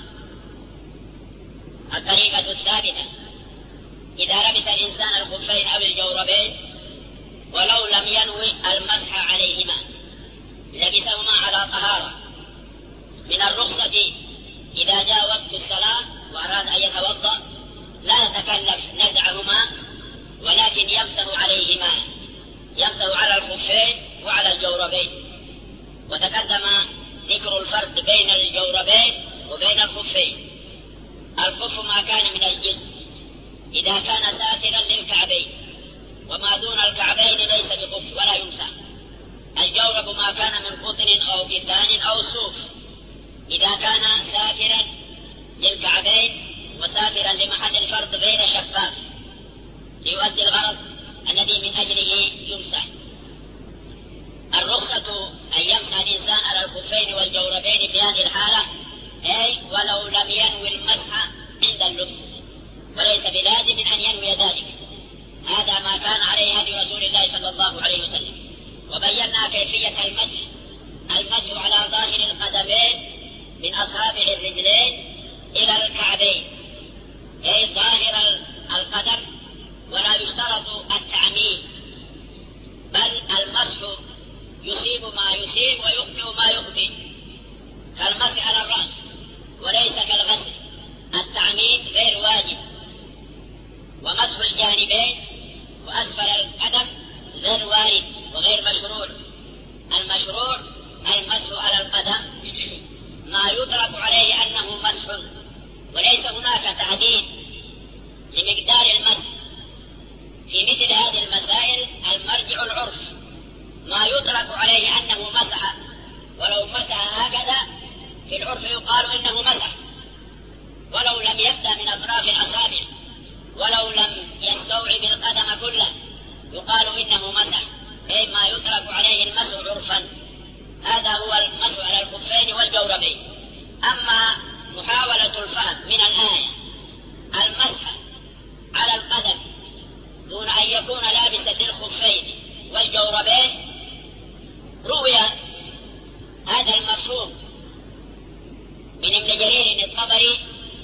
الطريقة الثابتة إذا لبس الإنسان الخفين أو الجوربين ولو لم ينوي المسح عليهما لبسهما على طهارة. من الرخصة إذا جاء وقت الصلاة وأراد أن يتوضأ لا يتكلف نزعهما، ولكن يمسح عليهما، يمسح على الخفين وعلى الجوربين. وتقدم ذكر الفرق بين الجوربين وبين الخفين. الخف ما كان من الجلد إذا كان ساترا للكعبين، وما دون الكعبين ليس بخف ولا يمسح. الجورب ما كان من قطن أو كتان أو صوف إذا كان ساترا للكعبين وساترا لمحل الفرد غير شفاف ليؤدي الغرض الذي من أجله يمسح. الرخصة أن يمسح الإنسان على الخفين والجوربين في هذه الحالة، أي ولو لم ينوي المسح عند اللبس، وليس بلازم أن ينوي ذلك. هذا ما كان عليه هدي رسول الله صلى الله عليه وسلم. وبينا كيفية المسح: المسح على ظاهر القدمين من أصابع الرجلين إلى الكعبين، أي ظاهر القدم، ولا يشترط التعميم، بل المسح يصيب ما يصيب ويخطئ ما يخطئ، كالمسح على الرأس وليس كالغسل. التعميم غير واجب. ومسح الجانبين وأسفل القدم غير وارد وغير مشروع. المشروع المسح على القدم ما يطلق عليه أنه مسح، وليس هناك تحديد لمقدار المسح. في مثل هذه المسائل المرجع العرف، ما يطلق عليه أنه مسح، ولو مسح هكذا في العرف يقال إنه مسح، ولو لم يبدأ من أطراف الأصابع ولو لم يستوعب القدم كله يقال إنه مسح، أي ما يطلق عليه المسح عرفا. هذا هو المسح على الخفين والجوربين. أما محاولة الفهم من الآية المسح على القدم دون أن يكون لابسا للخفين والجوربين، روي هذا المفهوم من ابن جرير الطبري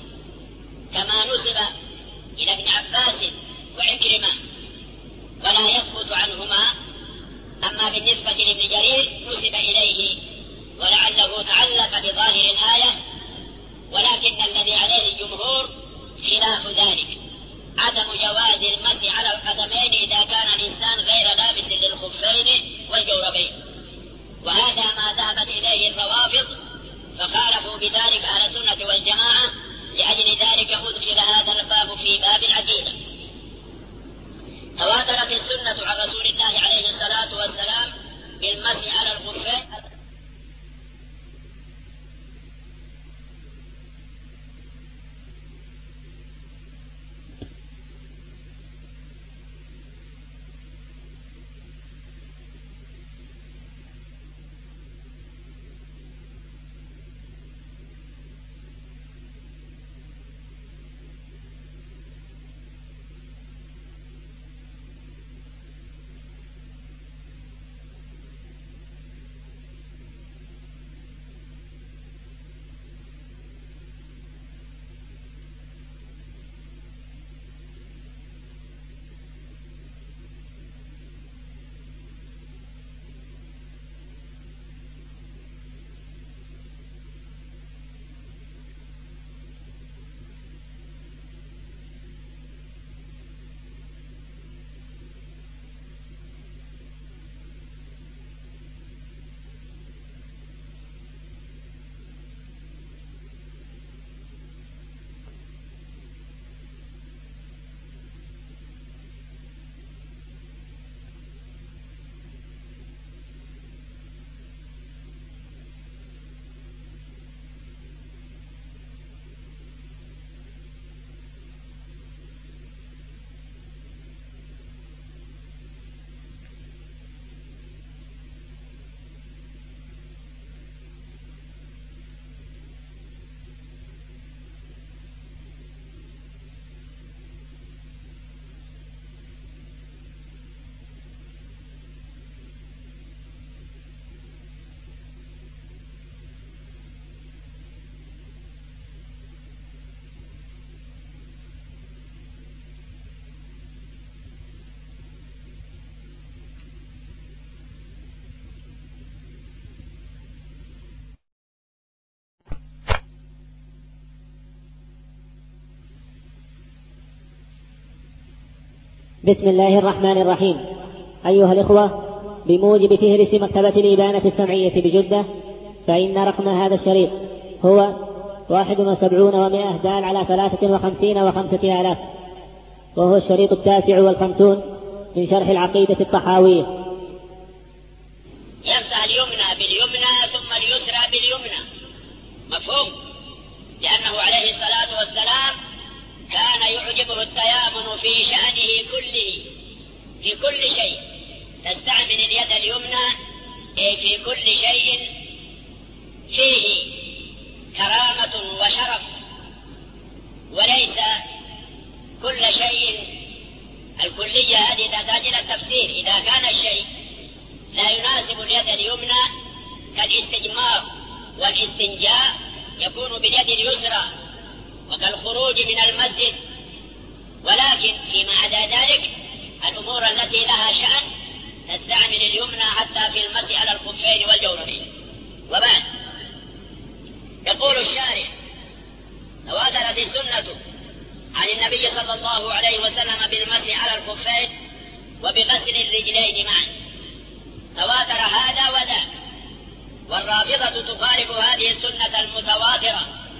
كما نسب إلى ابن عباس وعكرمة ولا يثبت عنهما. أما بالنسبة لابن جرير نسب إليه ولعله تعلق بظاهر الآية، ولكن الذي عليه الجمهور خلاف ذلك، عدم جواز المسح على القدمين إذا كان الإنسان غير لابس للخفين والجوربين، وهذا ما ذهبت إليه الروافض، فخالفوا بذلك أهل السنة والجماعة لأجل ذلك أدخل هذا الباب في باب العقيدة. تواترت السنة عن رسول الله عليه الصلاة والسلام بالمسح على الخفين. بسم الله الرحمن الرحيم. أيها الإخوة، بموجب فهرس مكتبة الإبانة السمعية بجدة، فإن رقم هذا الشريط هو واحد وسبعون ومائة دال على ثلاثة وخمسين وخمسة آلاف، وهو الشريط التاسع والخمسون من شرح العقيدة الطحاوية. يمسح اليمنى باليمنى ثم اليسرى باليمنى، مفهوم؟ لأنه عليه الصلاة والسلام كان يعجبه التيامن في شأنه كله، في كل شيء تستعمل اليد اليمنى في كل شيء فيه كرامة وشرف، وليس كل شيء. الكلية هذه تحتاج إلى التفسير. إذا كان الشيء لا يناسب اليد اليمنى كالاستجمار والاستنجاء يكون باليد اليسرى، وكالخروج من المسجد، ولكن فيما عدا ذلك الأمور التي لها شأن تستعمل اليمنى حتى في المسح على الخفين والجوربين. وبعد، يقول الشارع: تواترت السنة عن النبي صلى الله عليه وسلم بالمسح على الخفين وبغسل الرجلين معا. تواتر هذا وذاك، والرافضة تخالف هذه السنة المتواترة،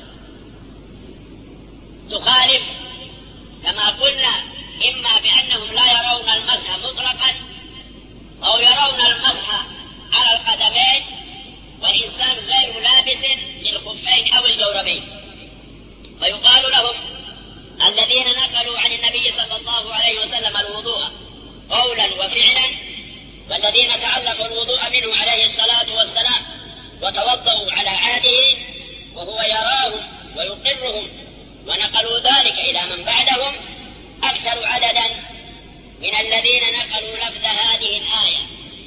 تخالف كما قلنا إما بأنهم لا يرون المسح مطلقا أو يرون المسح على القدمين والإنسان غير لابس للخفين أو الجوربين، فيقال لهم الذين نقلوا عن النبي صلى الله عليه وسلم الوضوء قولا وفعلا، والذين تعلقوا الوضوء منه عليه الصلاة والسلام وتوضأوا على عهده وهو يراهم ويقرهم، ونقلوا ذلك إلى من بعدهم أكثر عددا من الذين نقلوا لفظ هذه الآية.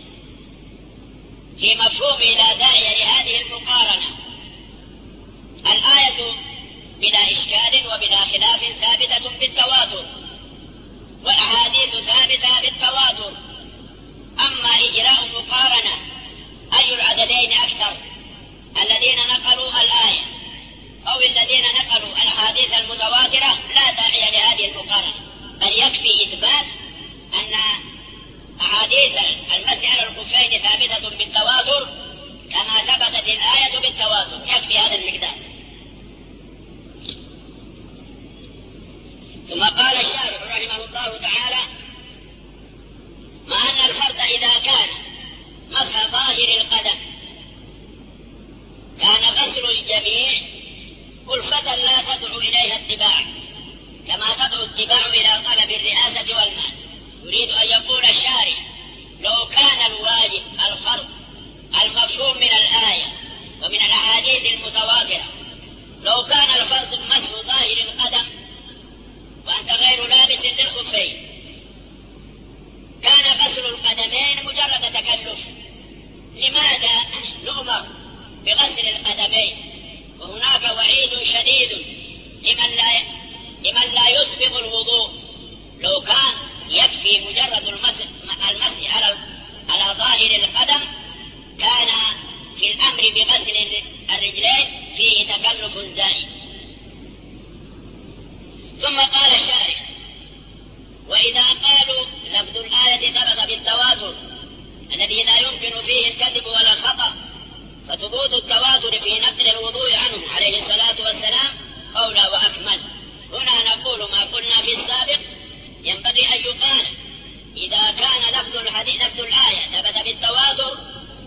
في مفهوم لا داعي لهذه المقارنة. الآية بلا إشكال وبلا خلاف ثابتة بالتواتر، والأحاديث ثابتة بالتواتر. أما إجراء مقارنة أي العددين أكثر، الذين نقلوا الآية أو الذين نقلوا الأحاديث المتواترة، لا داعي لهذه المقارنة، بل يكفي إثبات أن أحاديث المسح على الخفين ثابتة بالتواتر كما ثبتت الآية بالتواتر، يكفي هذا المقدار. الطباع إلى طلب الرئاسة والمال. يريد أن يقول الشارع لو كان الواجب الفرض المفهوم من الآية ومن الأحاديث المتواترة، لو كان الفرض مسح ظاهر القدم وأنت غير لابس للخفين، كان غسل القدمين مجرد تكلف. لماذا نؤمر بغسل القدمين وهناك وعيد شديد لمن لا لمن لا يسبغ الوضوء؟ لو كان يكفي مجرد المسح المسح على على ظاهر القدم كان في الأمر بغسل الرجلين فيه تكلف زائد. ثم قال الشارع: وإذا قالوا لفظ الآية ثبت بالتواتر الذي لا يمكن فيه الكذب ولا الخطأ، فثبوت التواتر في نقل الوضوء عنه عليه الصلاة والسلام أولى وأكمل. هنا نقول ما قلنا في السابق، ينبغي أن يقال إذا كان لفظ الحديث لفظ الآية ثبت بالتواتر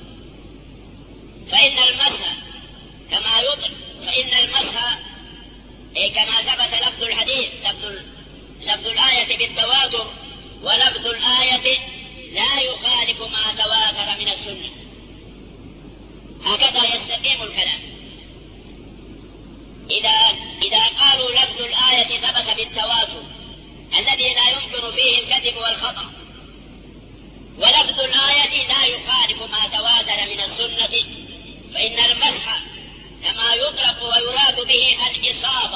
فإن المسح كما يطلق فإن المسح كما ثبت لفظ الحديث لفظ لفظ الآية بالتواتر، ولفظ الآية لا يخالف ما تواتر من السنة. هكذا يستقيم الكلام. إذا إذا قالوا لفظ الآية ثبت بالتواتر الذي لا يمكن فيه الكذب والخطأ، ولفظ الآية لا يخالف ما تواتر من السنة، فإن المسح كما يطلق ويراد به الإصابة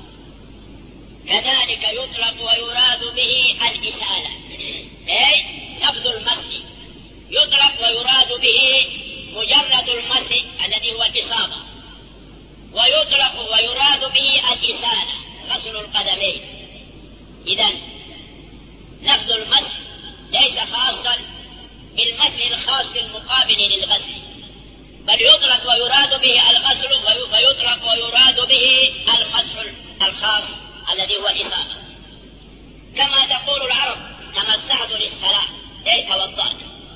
كذلك يطلق ويراد به الإسالة. أي لفظ المسح يطلق ويراد به مجرد المسح الذي هو الإصابة، ويطلق ويراد به الإسالة غسل القدمين. إذن لفظ المسح ليس خاصا بالمسح الخاص المقابل للغسل، بل يطلق ويراد به الغسل ويطلق ويراد به المسح الخاص الذي هو الإصابة. كما تقول العرب: تمسحت للصلاة أي توضأت.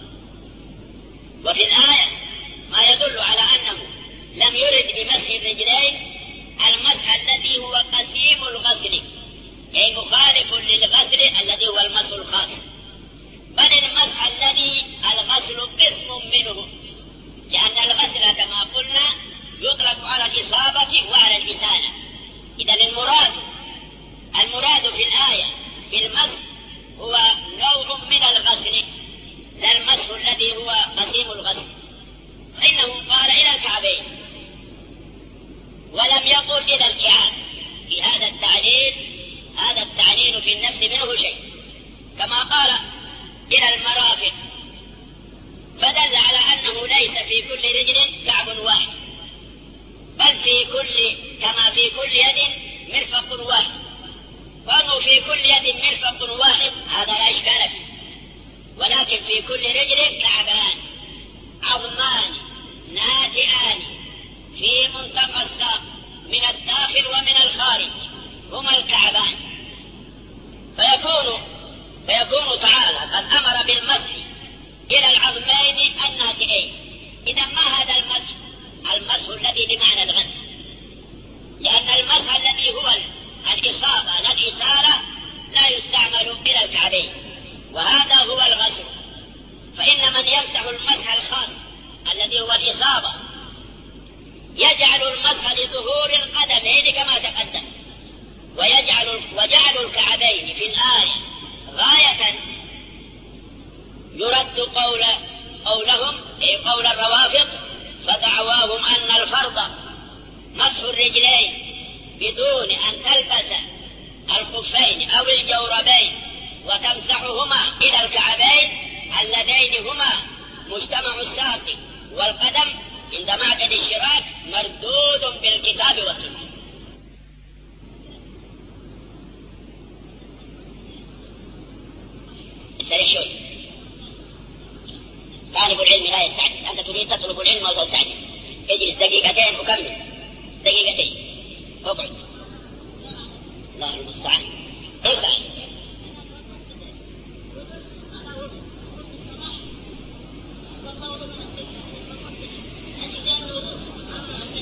وفي الآية ما يدل على أنه لم يرد بمسح الرجلين المسح الذي هو قسيم الغسل، أي مخالف للغسل الذي هو المسح الخاص، بل المسح الذي الغسل قسم منه، لأن الغسل كما قلنا يطلق على الإصابة وعلى الإسالة. إذا المراد المراد في الآية بالمسح هو نوع من الغسل، لا المسح الذي هو قسيم الغسل، فإنه قال إلى الكعبين ولم يقل إلى الكعاب. في هذا التعليل هذا التعليل في النفس منه شيء، كما قال إلى المرافق، فدل على أنه ليس في كل رجل كعب واحد، بل في كل كما في كل يد مرفق واحد. فأنه في كل يد مرفق واحد هذا لا إشكال فيه، ولكن في كل رجل كعبان عظمان ناتئان في منطقة الساق من الداخل ومن الخارج هما الكعبان، فيكون فيكون تعالى قد أمر بالمسح إلى العظمين الناتئين. إذا ما هذا المسح؟ المسح الذي بمعنى الغسل، لأن المسح الذي هو الإصابة لا الإسالة لا يستعمل إلى الكعبين، وهذا هو الغسل. فإن من يمسح المسح الخاص الذي هو الإصابة يجعل المسح لظهور القدمين كما تقدم، ويجعل وجعل الكعبين في الآية غاية يرد قول قولهم أي قول الروافض، فدعواهم أن الفرض مسح الرجلين بدون أن تلبس الخفين أو الجوربين وتمسحهما إلى الكعبين اللذين هما مجتمع الساق والقدم عند معقد الشراك مردود بالكتاب والسنة. السريشون طالب العلم لا يستعجل، أنت تريد تطلب العلم ولا تستعجل، اجلس دقيقتين وكمل دقيقتين اقعد. الله المستعان. اسمع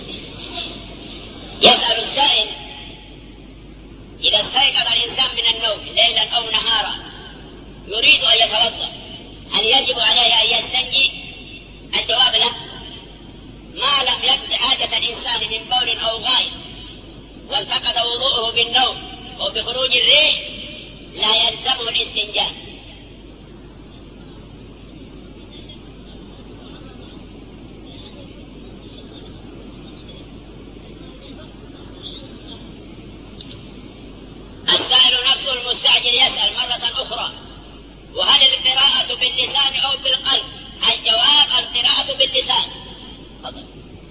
يسأل السائل: إذا استيقظ الإنسان من النوم يريد أن يتوضأ هل يجب عليه أن يستنجي؟ الجواب لا. ما لم يقض حاجة الإنسان من بول أو غائط وانتقض وضوءه بالنوم أو بخروج الريح لا يلزمه الاستنجاء. السائل نفسه المستعجل يسأل مرة أخرى: وهل القراءة باللسان أو بالقلب؟ الجواب: القراءة باللسان. تفضل.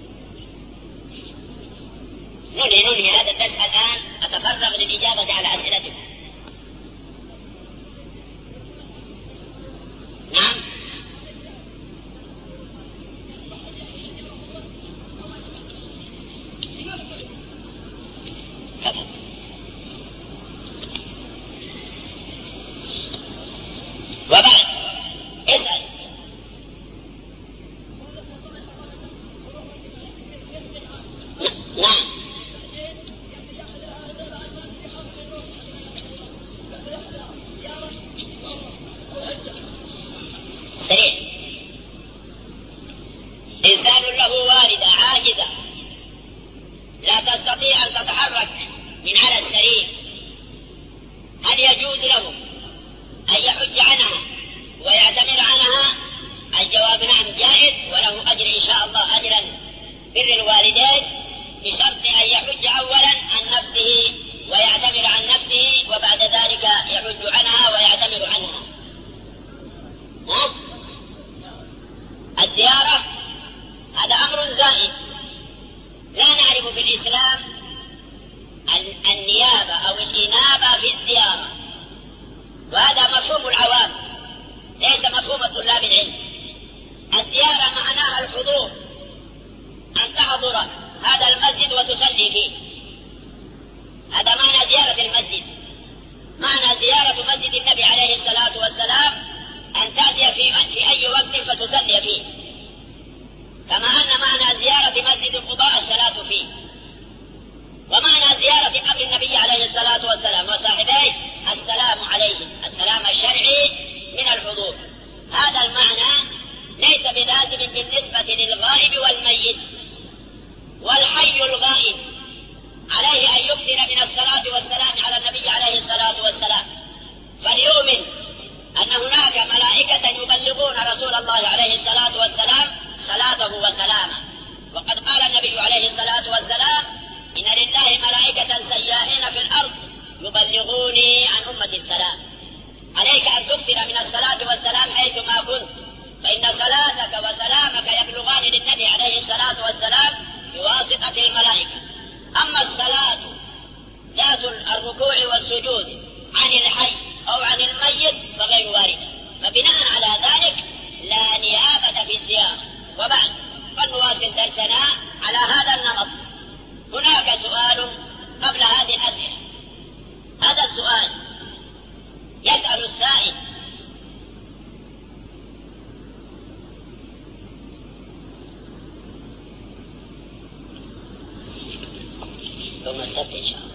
ننهي ننهي هذا الدرس الآن، أتفرغ للإجابة على أسئلتكم. نعم. تفضل. وبعد اسأل. نعم. سريع. إنسان له والدة عاجزة لا تستطيع أن تتحرك من على السرير، هل يجوز له أن يحج عنها ويعتمر عنها؟ الجواب: نعم، جائز، وله أجر إن شاء الله، أجرا بر الوالدين، بشرط أن يحج أولا عن نفسه ويعتمر عن نفسه، وبعد ذلك يحج عنها ويعتمر عنها. ها؟ الزيارة هذا أمر زائد، لا نعرف في الإسلام النيابة أو الإنابة في الزيارة، وهذا مفهوم العوام ليس مفهوم طلاب العلم. الزيارة معناها الحضور، أن تحضر هذا المسجد وتصلي فيه، هذا معنى زيارة المسجد. معنى زيارة مسجد النبي عليه الصلاة والسلام أن تأتي في, في أي وقت فتصلي فيه، كما أن معنى زيارة مسجد قباء الصلاة فيه. ومعنى زيارة قبر النبي عليه الصلاة والسلام وصاحبيه السلام عليهم، السلام الشرعي من الحضور. هذا المعنى ليس بلازم بالنسبة للغائب والميت. والحي الغائب عليه أن يكثر من الصلاة والسلام على النبي عليه الصلاة والسلام، فليؤمن أن هناك ملائكة يبلغون رسول الله عليه الصلاة والسلام صلاته وسلامه. وقد قال النبي عليه الصلاة والسلام: إن لله ملائكة سياحين في الأرض يبلغوني عن أمة السلام. عليك أن تكثر من الصلاة والسلام حيثما كنت، فإن صلاتك وسلامك يبلغان للنبي عليه الصلاة والسلام بواسطة الملائكة. أما الصلاة ذات الركوع والسجود عن الحي أو عن الميت فغير واردة، فبناء على ذلك لا نيابة في الزيارة. وبعد فنواصل درسنا على هذا النمط. هناك سؤال قبل هذه الأسئلة. هذا السؤال يسأل السائل: يوم السبت إن شاء الله.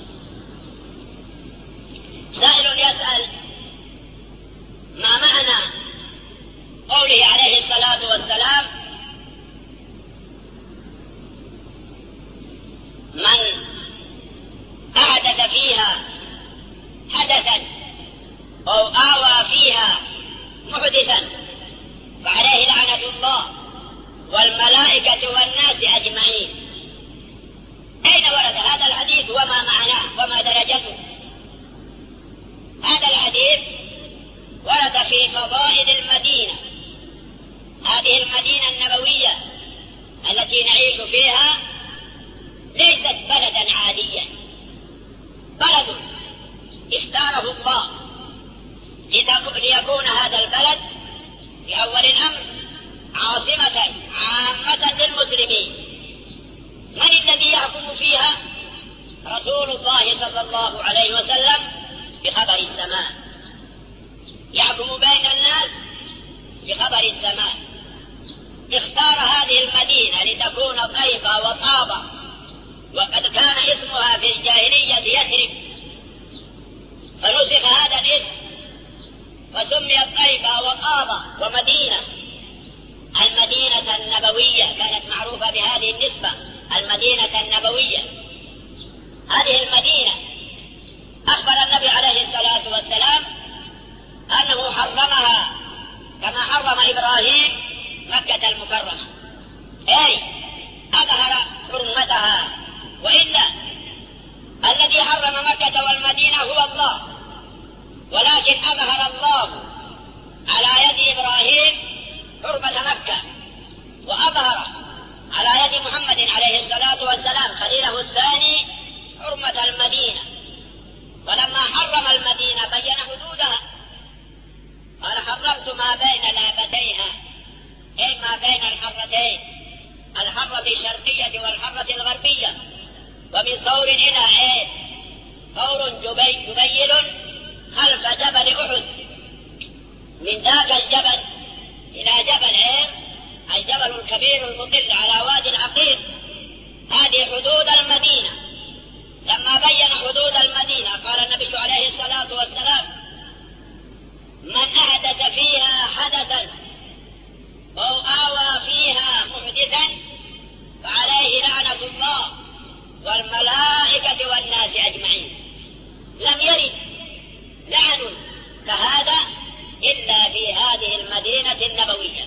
سائل يسأل: ما معنى قوله عليه الصلاة والسلام: من أحدث فيها حدثا أو آوى فيها محدثا فعليه لعنة الله والملائكة والناس أجمعين؟ أين ورد هذا الحديث وما معناه وما درجته؟ هذا الحديث ورد في فضائل المدينة، هذه المدينة النبوية التي نعيش فيها ليست بلدا عاديا، بلد اختاره الله ليكون هذا البلد في أول الأمر عاصمة عامة للمسلمين. من الذي يحكم فيها؟ رسول الله صلى الله عليه وسلم بخبر السماء، يحكم بين الناس بخبر السماء. اختار هذه المدينة لتكون طيبة وطابة، وقد كان اسمها في الجاهلية يثرب، فنسخ هذا الاسم وسميت طيبة وطابة ومدينة. المدينة النبوية كانت معروفة بهذه النسبة، المدينة النبوية. هذه المدينة أخبر النبي عليه الصلاة والسلام أنه حرمها كما حرم إبراهيم مكة المكرمة، أي أظهر حرمتها، وإلا الذي حرم مكة والمدينة هو الله، ولكن أظهر الله على يد إبراهيم حرمة مكة، وأظهر على يد محمد عليه الصلاة والسلام خليله الثاني حرمة المدينة. ولما حرم المدينة بين حدودها، قال حرمت ما بين لابتيها، أي ما بين الحرتين، الحرة الشرقية والحرة الغربية، ومن ثور إلى إيه؟ ثور جبيل خلف جبل أحد، من ذاك الجبل إلى جبل عين، الجبل الكبير المطل على وادي العقيق. هذه حدود المدينة. لما بين حدود المدينة قال النبي عليه الصلاة والسلام: من أحدث فيها حدثا أو آوى فيها محدثا فعليه لعنة الله والملائكة والناس أجمعين. لم يرد لعن كهذا إلا في هذه المدينة النبوية.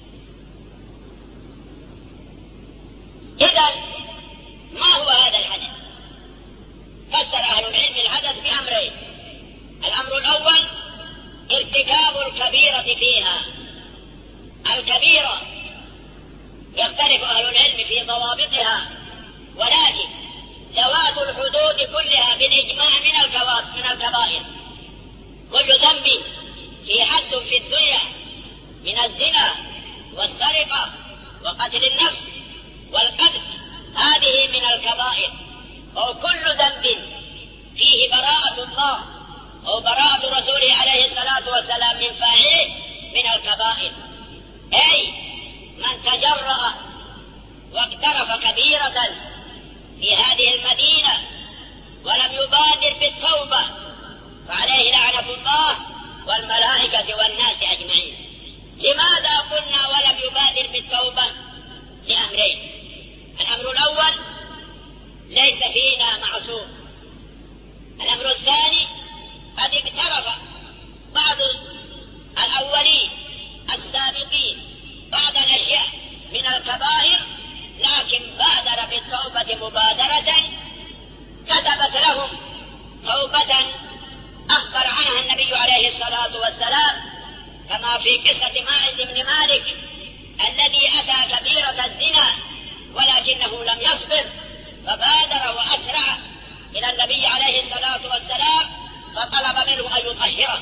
إذن ما هو هذا الحدث؟ فسر أهل العلم الحدث بأمرين: الأمر الأول ارتكاب الكبيرة فيها. الكبيرة يختلف أهل العلم في ضوابطها، ولكن ذوات الحدود كلها بالإجماع من الكبائر. كل ذنب في حد في الدنيا من الزنا والسرقة وقتل النفس والقتل، هذه من الكبائر. وكل ذنب فيه براءة الله أو براءة رسوله عليه الصلاة والسلام من فاعله من الكبائر. أي من تجرأ واقترف كبيرة في هذه المدينة ولم يبادر بالتوبة فعليه لعنة الله والملائكة والناس أجمعين. لماذا قلنا ولم يبادر بالتوبة؟ لأمرين: الأمر الأول ليس فينا معصوم. الأمر الثاني قد اقترف بعض الأولين السابقين بعض الأشياء من الكبائر، لكن بادر بالتوبة مبادرة، كتبت لهم توبة أخبر عنها النبي عليه الصلاة والسلام، كما في قصة ماعز بن مالك الذي أتى كبيرة الزنا ولكنه لم يصبر، فبادر وأسرع إلى النبي عليه الصلاة والسلام فطلب منه أن يطهره.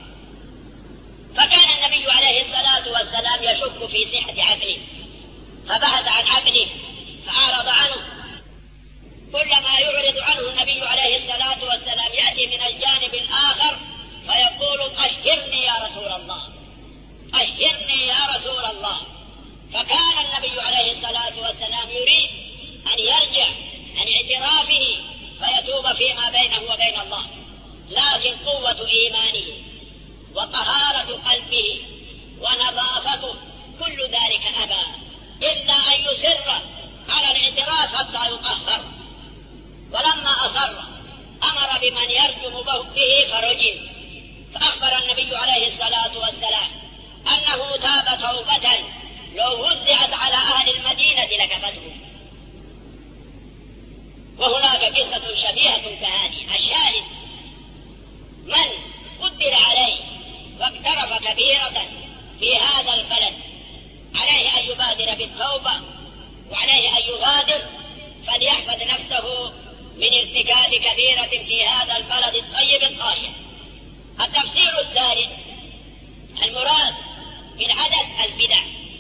فكان النبي عليه الصلاة والسلام يشك في صحة عقله، فبحث عن عقله فأعرض عنه. كلما يعرض عنه النبي عليه الصلاة والسلام يأتي من الجانب الآخر فيقول: طهرني يا رسول الله، طهرني يا رسول الله. فكان النبي عليه الصلاة والسلام يريد أن يرجع عن اعترافه فيتوب فيما بينه وبين الله، لكن قوة إيمانه وطهارة قلبه ونظافته كل ذلك أبى إلا أن يسر على الاعتراف حتى يطهر. ولما أصر أمر بمن يرجم به فرجم. فأخبر النبي عليه الصلاة والسلام أنه تاب توبة لو وزعت على أهل المدينة لكفتهم. وهناك قصة شبيهة كهذه. الشاهد: من قدر عليه واقترف كبيرة في هذا البلد عليه أن يبادر بالتوبة، وعليه أن يغادر، فليحفظ نفسه من ارتكاب كبيرة في هذا البلد الطيب الطاهر. التفسير الثالث: المراد بالحدث البدع.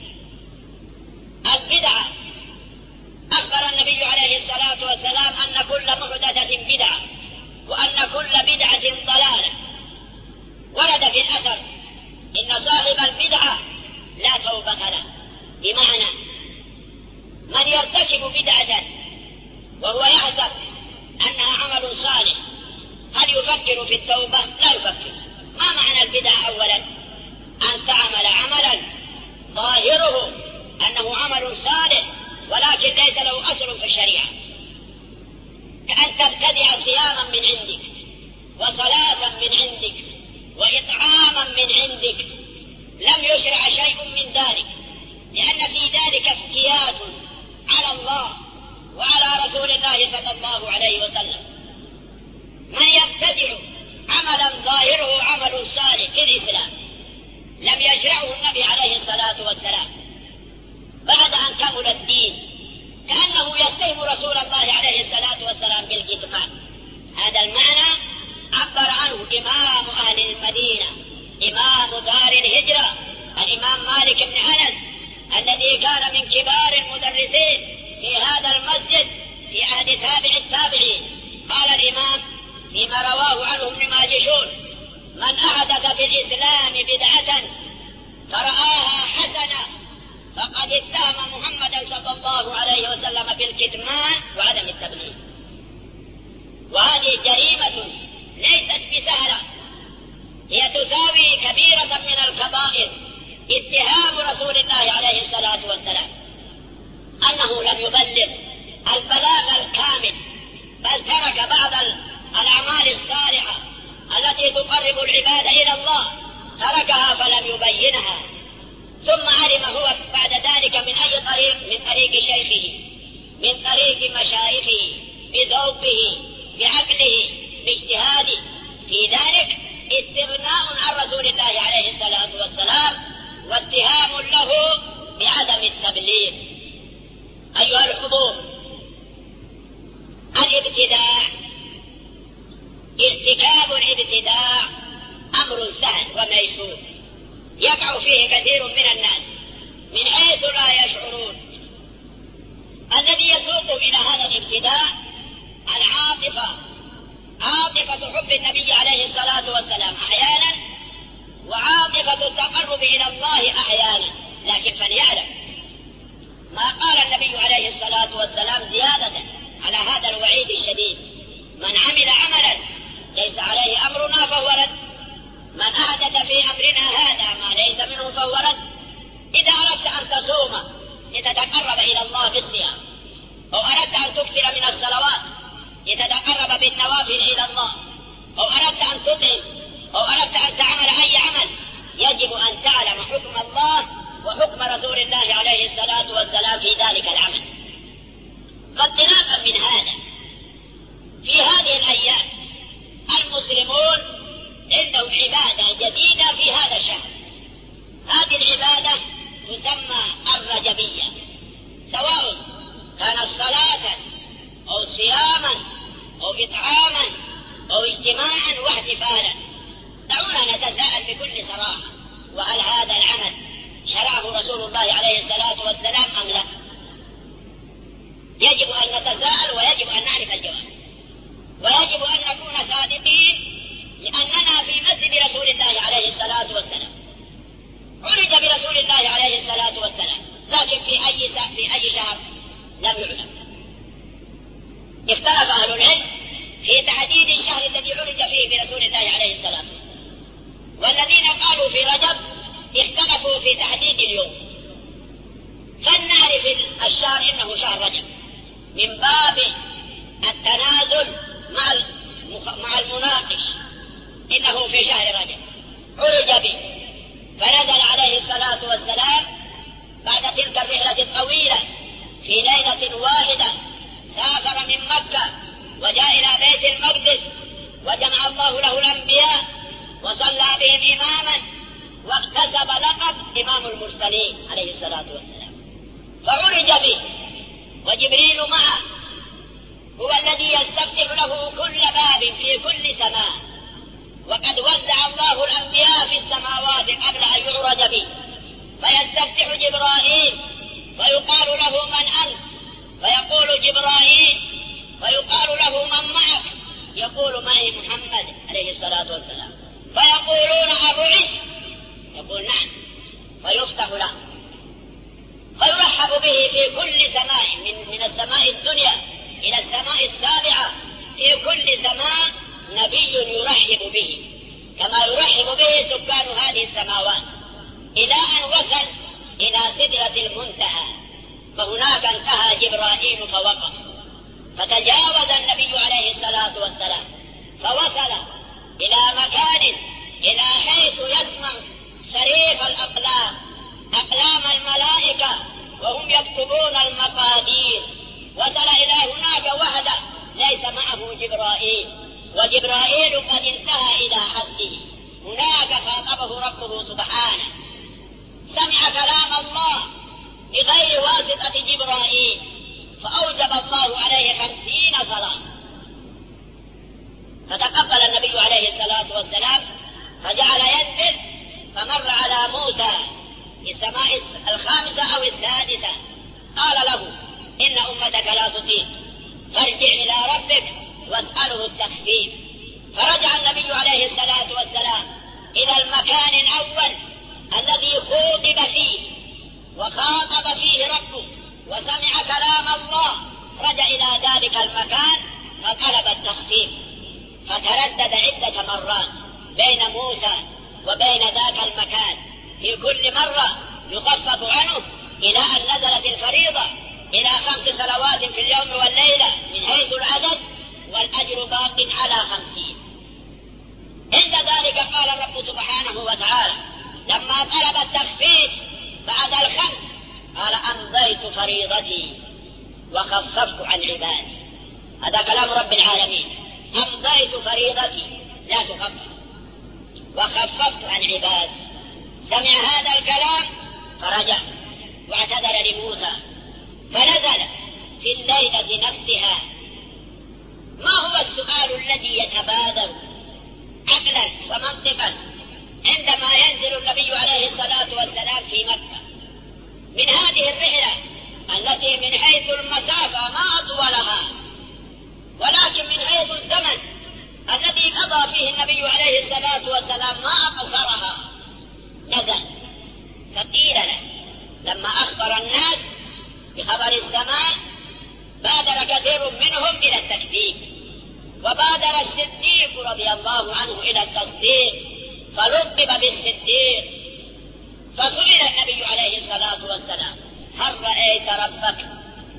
البدعة أخبر النبي عليه الصلاة والسلام أن كل محدثة بدعة، وأن كل بدعة ضلالة. ورد في الأثر: إن صاحب البدعة لا توبة له. بمعنى من يرتكب بدعة وهو يحسب أنها عمل صالح، هل يفكر في التوبة؟ لا يفكر. ما معنى معنى البدعة أولا؟ أن تعمل عملا ظاهره أنه عمل صالح ولكن ليس له أصل في الشريعة، كأن تبتدع صياما من عندك وصلاة من عندك وإطعاما من عندك، لم يشرع شيء من ذلك، لأن في ذلك افتيات على الله وعلى رسول الله صلى الله عليه وسلم. من يبتدع عملا ظاهره عمل صالح في الإسلام لم يشرعه النبي عليه الصلاة والسلام بعد أن كمل الدين، كأنه يتهم رسول الله عليه الصلاة والسلام بالكتمان. هذا المعنى عبر عنه إمام أهل المدينة إمام دار الهجرة الإمام مالك بن أنس الذي كان من كبار المدرسين في هذا المسجد في عهد تابع التابعين. قال الإمام فيما رواه عنه ابن ماجشون: من أحدث في الإسلام بدعة فرآها حسنة فقد اتهم محمدا صلى الله عليه وسلم بالكتمان وعدم التبليغ. وهذه جريمة ليست بسهلة، هي تساوي كبيرة من الكبائر، اتهام رسول الله عليه الصلاة والسلام أنه لم يبلغ البلاغ الكامل، بل ترك بعض الأعمال الصالحة التي تقرب العباد إلى الله تركها فلم يبينها، ثم علم هو بعد ذلك من أي طريق، من طريق شيخه، من طريق مشايخه، بذوقه، بعقله، باجتهاده، في ذلك استغناء عن رسول الله عليه الصلاة والسلام واتهام له بعدم التبليغ. أيها الحضور، الابتداع، ارتكاب الابتداع أمر سهل وميسور يقع فيه كثير من الناس من حيث لا يشعرون. الذي يسوق إلى هذا الابتداع العاطفة، عاطفة حب النبي عليه الصلاة والسلام أحيانا، وعاطفة التقرب إلى الله أحيانا. لكن فليعلم ما قال النبي عليه الصلاة والسلام زيادة على هذا الوعيد الشديد: من عمل عملا ليس عليه أمرنا فهو رد، من أحدث في أمرنا هذا ما ليس منه فهو رد. إذا أردت أن تصوم لتتقرب إلى الله بالصيام، أو أردت أن تكثر من الصلوات لتتقرب بالنوافل إلى الله، أو أردت أن تطعم، أو أردت أن تعمل أي عمل، يجب أن تعلم حكم الله وحكم رسول الله عليه الصلاة والسلام في ذلك العمل. فانطلاقا من هذا، في هذه الأيام المسلمون عندهم عبادة جديدة في هذا الشهر. هذه العبادة تسمى الرجبية، سواء كانت صلاة أو صياما أو إطعاما أو اجتماعا واحتفالا. دعونا نتساءل بكل صراحة: وهل هذا العمل شرعه رسول الله عليه الصلاة والسلام أم لا؟ يجب أن نتساءل ويجب أن نعرف الجواب، ويجب أن نكون صادقين، لأننا في مسجد رسول الله عليه الصلاة والسلام، عرج برسول الله عليه الصلاة والسلام، لكن في أي في أي شهر لم يعلم. اختلف أهل العلم في تحديد الشهر الذي عرج فيه برسول الله عليه الصلاة والسلام، والذين قالوا في رجب اختلفوا في تحديد اليوم. فلنعرف الشهر إنه شهر رجب من باب التنازل مع مع المناقش، إنه في شهر رجب عرج به، فنزل عليه الصلاة والسلام بعد تلك الرحلة الطويلة في ليلة واحدة، سافر من مكة وجاء إلى بيت المقدس، وجمع الله له الأنبياء وصلى بهم إماما، واكتسب لقب إمام المرسلين عليه الصلاة والسلام، فعرج به وجبريل معه، هو الذي يستفتح له كل باب في كل سماء، وقد وزع الله الأنبياء في السماوات قبل أن يعرج به، فيستفتح جبرائيل ويقال له: من أنت؟ فيقول جبرائيل، ويقال له: من معك؟ يقول: معي محمد عليه الصلاة والسلام. فيقولون: أبعث؟ يقول: نعم. فيفتح له، فيرحب به في كل سماء، من, من السماء الدنيا إلى السماء السابعة، في كل سماء نبي يرحب به، كما يرحب به سكان هذه السماوات، إلى أن وصل إلى سدرة المنتهى، فهناك انتهى جبرائيل فوقف، فتجاوز النبي عليه الصلاة والسلام فوصل إلى مكان إلى حيث يسمع صريف الأقلام، أقلام الملائكة وهم يكتبون المقادير. وصل إلى هناك وحده ليس معه جبرائيل، وجبرائيل قد انتهى إلى حده. هناك خاطبه ربه سبحانه، سمع كلام الله بغير واسطة جبرائيل، فأوجب الله عليه خمسين صلاة. فتقبل النبي عليه الصلاة والسلام فجعل ينزل، فمر على موسى في السماء الخامسة أو السادسة، قال له إن أمتك لا تطيق، فارجع إلى ربك واسأله التخفيف. فرجع النبي عليه الصلاة والسلام إلى المكان الأول الذي خوطب فيه وخاطب فيه ربه وسمع كلام الله، رجع إلى ذلك المكان فطلب التخفيف، فتردد عدة مرات بين موسى وبين ذاك المكان، في كل مرة يخفف عنه إلى أن نزلت الفريضة إلى خمس صلوات في اليوم والليلة من حيث العدد، والأجر باق على خمسين. عند ذلك قال الرب سبحانه وتعالى لما طلب التخفيف بعد الخمس قال أمضيت فريضتي وخففت عن عبادي. هذا كلام رب العالمين، أمضيت فريضتي لا تخفف وخففت عن عبادي. سمع هذا الكلام فرجع واعتذر لموسى، فنزل في الليلة نفسها. ما هو السؤال الذي يتبادر عقلا ومنطقا عندما ينزل النبي عليه الصلاة والسلام في مكة من هذه الرحلة التي من حيث المسافة ما أطولها، ولكن من حيث الزمن الذي قضى فيه النبي عليه الصلاة والسلام ما أقصرها؟ نزل فقيل له لما أخبر الناس بخبر السماء بادر كثير منهم إلى التكذيب، وبادر الصديق رضي الله عنه إلى التصديق فلقب بالصديق. فسئل النبي عليه الصلاة والسلام هل رأيت ربك؟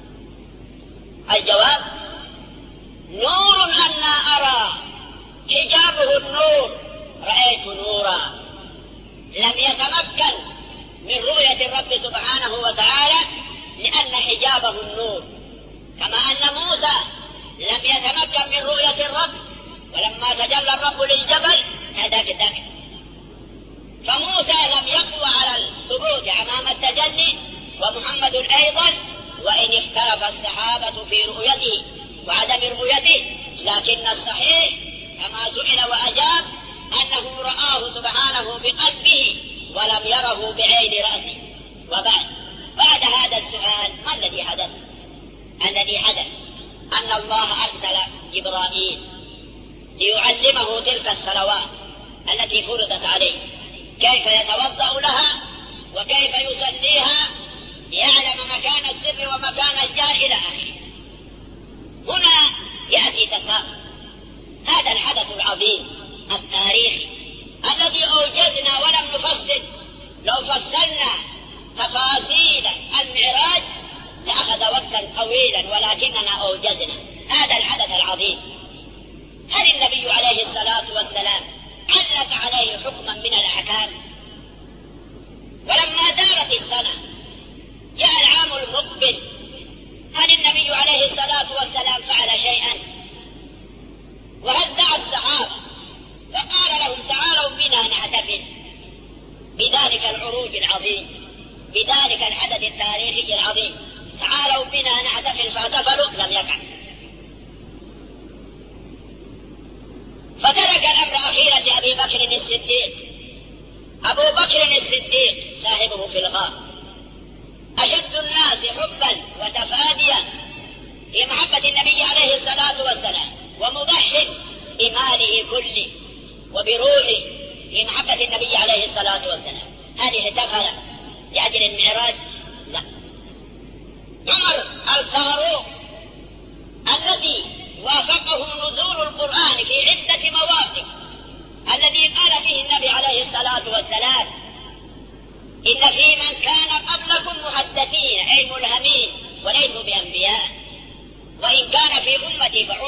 الجواب نور أنا أرى، حجابه النور، رأيت نورا. لم يتمكن من رؤية الرب سبحانه وتعالى لأن حجابه النور، كما أن موسى لم يتمكن من رؤية الرب، ولما تجلى الرب للجبل تدكدك، فموسى لم يقوى على الثبوت أمام التجلي، ومحمد أيضا وإن اختلف الصحابة في رؤيته وعدم رؤيته، لكن الصحيح كما سئل وأجاب أنه رآه سبحانه بقلبه ولم يره بعين رأسه. وبعد بعد هذا السؤال ما الذي حدث؟ الذي حدث أن الله أرسل جبرائيل ليعلمه تلك الصلوات التي فرضت عليه، كيف يتوضأ لها وكيف يصليها، يعلم مكان السر ومكان الجار إلى آخره. هنا يأتي تساؤل، هذا الحدث العظيم التاريخي الذي أوجزنا ولم نفصل، لو فصلنا تفاصيل المعراج لأخذ وقتا طويلا، ولكننا أوجزنا هذا الحدث العظيم. هل النبي عليه الصلاة والسلام علق عليه حكما من الأحكام؟ ولما دارت السنة جاء العام المقبل، هل النبي عليه الصلاة والسلام فعل شيئا؟ وهل دعا الصحابة فقال لهم تعالوا بنا نحتفل بذلك العروج العظيم، بذلك الحدث التاريخي العظيم، تعالوا بنا نحتفل فاحتفلوا؟ لم يفعل. فترك الأمر أخيرا لأبي بكر الصديق. أبو بكر الصديق صاحبه في الغار أشد الناس حبا وتفاديا في محبة النبي عليه الصلاة والسلام، ومضحي بماله كله وبروحه في محبة النبي عليه الصلاة والسلام. هل احتفل لأجل المعراج؟ لا. عمر الفاروق الذي وافقه نزول القرآن في عدة مواقف، الذي قال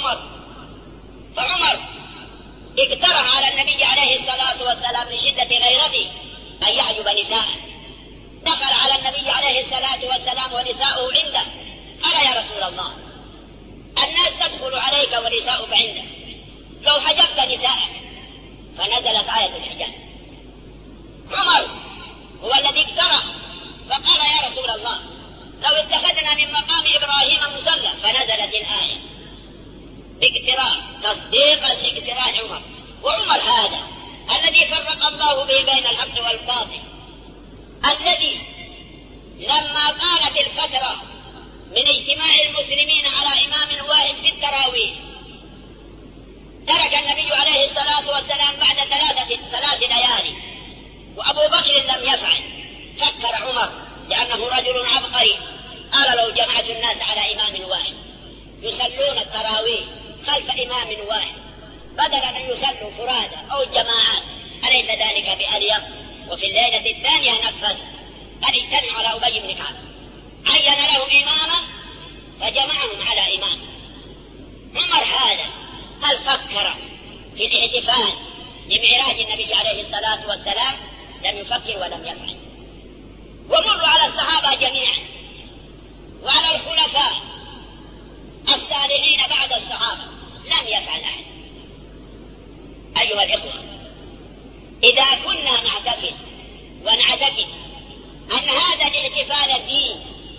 عمر. فعمر اقترح على النبي عليه الصلاة والسلام لشدة غيرته أن يعجب نساءه. دخل على النبي عليه الصلاة والسلام ونساؤه عنده، قال يا رسول الله الناس تدخل عليك ونساؤك عندك، لو حجبت نساءك. فنزلت آية الحجاب. عمر هو الذي اقترح فقال يا رسول الله لو اتخذنا من مقام إبراهيم مصلى. فنزلت الآية باقتراح تصديقا لاقتراح عمر. وعمر هذا الذي فرق الله به بين الحق والباطل، الذي لما كانت الفترة من اجتماع المسلمين على إمام واحد في التراويح ترك النبي عليه الصلاة والسلام بعد ثلاثة ثلاث ليالي، وأبو بكر لم يفعل. فكر عمر لأنه رجل عبقري، قال لو جمعت الناس على إمام واحد يصلون التراويح خلف إمام واحد بدلا أن يصلوا فرادى أو جماعات أليس ذلك بأليق؟ وفي الليلة الثانية نفذ أن اجتمعوا على أبي بن كعب، عين لهم إماما فجمعهم على إمام. عمر هذا هل فكر في الاحتفال لمعراج النبي عليه الصلاة والسلام؟ لم يفكر ولم يفعل. ومروا على الصحابة جميعا وعلى الخلفاء الصالحين بعد الصحابة لم يفعل أحد. أيها الإخوة، إذا كنا نعتقد ونعتقد أن هذا الاحتفال دين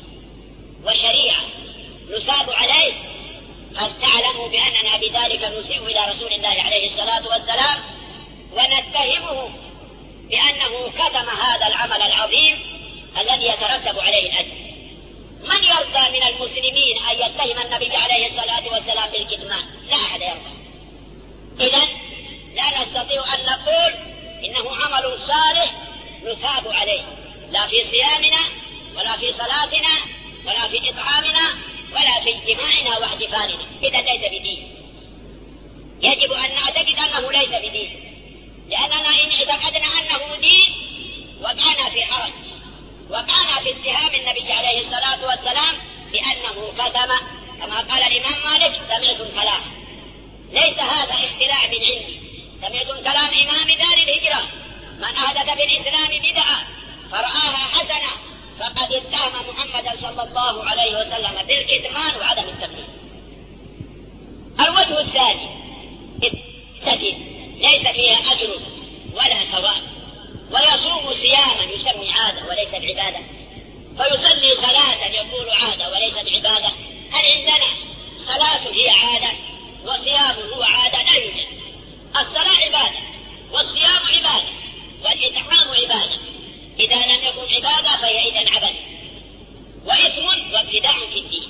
وشريعة نساب عليه، فلتعلموا بأننا بذلك نسيء إلى رسول الله عليه الصلاة والسلام ونتهمه بأنه كتم هذا العمل العظيم الذي يترتب عليه الأجر. من يرضى من المسلمين أن يتهم النبي عليه الصلاة والسلام بالكتمان؟ لا أحد يرضى. إذن لا نستطيع أن نقول إنه عمل صالح نثاب عليه، لا في صيامنا ولا في صلاتنا ولا في إطعامنا ولا في اجتماعنا واحتفالنا. إذا ليس بدين. يجب أن نعتقد أنه ليس بدين، لأننا إن اعتقدنا أنه دين وقعنا في حرج، وقعنا في اتهام النبي عليه الصلاة والسلام بأنه كتم، كما قال الإمام مالك سمعتم كلام. ليس هذا اختلاع من عندي، سمعتم كلام إمام دار الهجرة من أحدث في الإسلام بدعة فرآها حسنة فقد اتهم محمدا صلى الله عليه وسلم بالكتمان وعدم التبليغ. الوجه الثاني التي ليس فيها أجر ولا ثواب، ويصوم صياما يسمي عادة وليست عبادة، فيصلي صلاة يقول عادة وليست عبادة. هل عندنا صلاة هي عادة وصيام هو عادة؟ لا يوجد. الصلاة عبادة والصيام عبادة والإطعام عبادة. إذا لم يكن عبادة فهي إذن عبد وإثم وابتداع في الدين.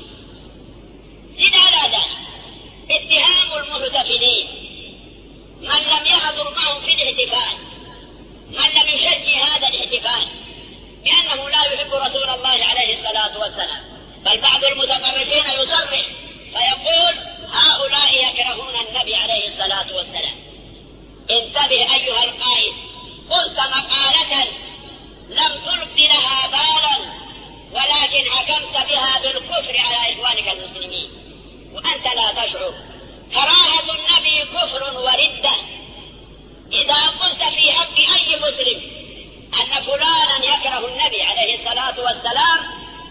زد على ذلك اتهام المحتفلين من لم يحضر معهم في الاحتفال، من لم يشجع هذا الاحتفال بأنه لا يحب رسول الله عليه الصلاة والسلام. بل بعض المتطرفين يصرح فيقول هؤلاء يكرهون النبي عليه الصلاة والسلام. انتبه أيها القائد، قلت مقالة لم تلق لها بالا ولكن حكمت بها بالكفر على إخوانك المسلمين وأنت لا تشعر. كراهة النبي كفر وردة. إذا قلت في حق أي مسلم أن فلانا يكره النبي عليه الصلاة والسلام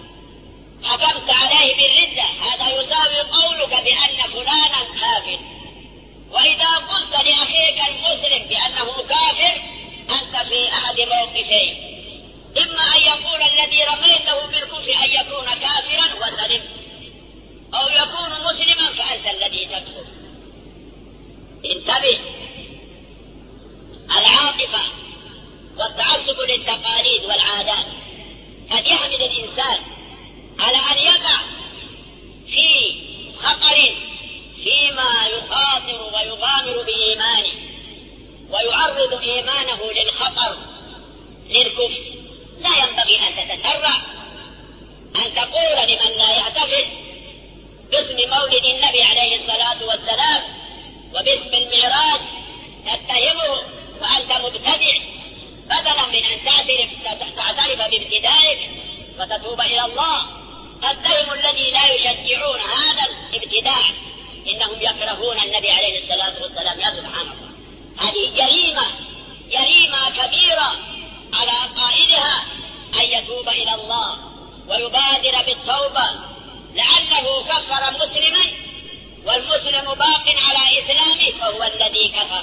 حكمت عليه بالردة، هذا يساوي قولك بأن فلانا كافر. وإذا قلت لأخيك المسلم بأنه كافر أنت في أحد موقفين، إما أن يقول الذي رميته بالكفر أن يكون كافرا وسلم، أو يكون مسلما فأنت الذي تكفر. انتبه، العاطفة والتعصب للتقاليد والعادات قد يحمل الإنسان على أن يقع في خطر فيما يخاطر ويغامر بإيمانه ويعرض إيمانه للخطر للكفر. لا ينبغي أن تتسرع أن تقول لمن لا يعتقد باسم مولد النبي عليه الصلاة والسلام وباسم المعراج تتهمه وأنت مبتدع، بدلا من أن تعترف تعترف بابتدائك وتتوب إلى الله. تتهم الذي لا يشجعون هذا الابتداع إنهم يكرهون النبي عليه الصلاة والسلام. يا سبحان الله، هذه جريمة جريمة كبيرة على قائلها أن يتوب إلى الله ويبادر بالتوبة، لعله كفر مسلما والمسلم باق على إسلامه فهو الذي كفر.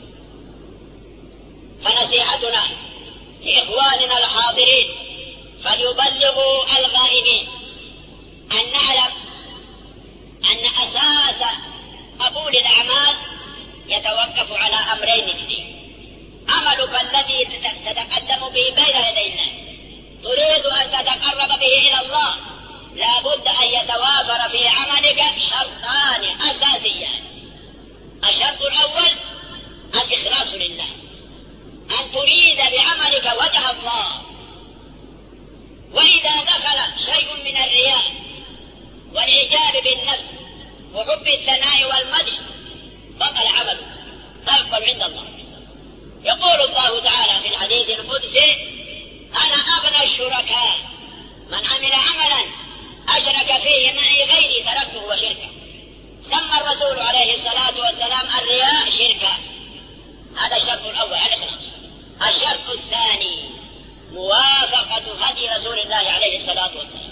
فنصيحتنا لإخواننا الحاضرين فليبلغوا الغائبين أن نعلم أن أساس قبول الأعمال يتوقف على أمرين اثنين: عملك الذي تتقدم به بين يدي الله، تريد أن تتقرب به إلى الله، لا بد أن يتوافر في عملك شرطان أساسيان. الشرط الأول الإخلاص لله، أن تريد بعملك وجه الله، وإذا دخل شيء من الرياء والإعجاب بالنفس وحب الثناء والمدح بطل عمله، تقبل عند الله. يقول الله تعالى في الحديث القدسي: أنا أغنى الشركاء، من عمل عملا أشرك فيه معي غيري تركته وشركه. سمى الرسول عليه الصلاة والسلام الرياء شركا. هذا الشرط الأول الإخلاص. الشرط الثاني موافقة هدي رسول الله عليه الصلاة والسلام.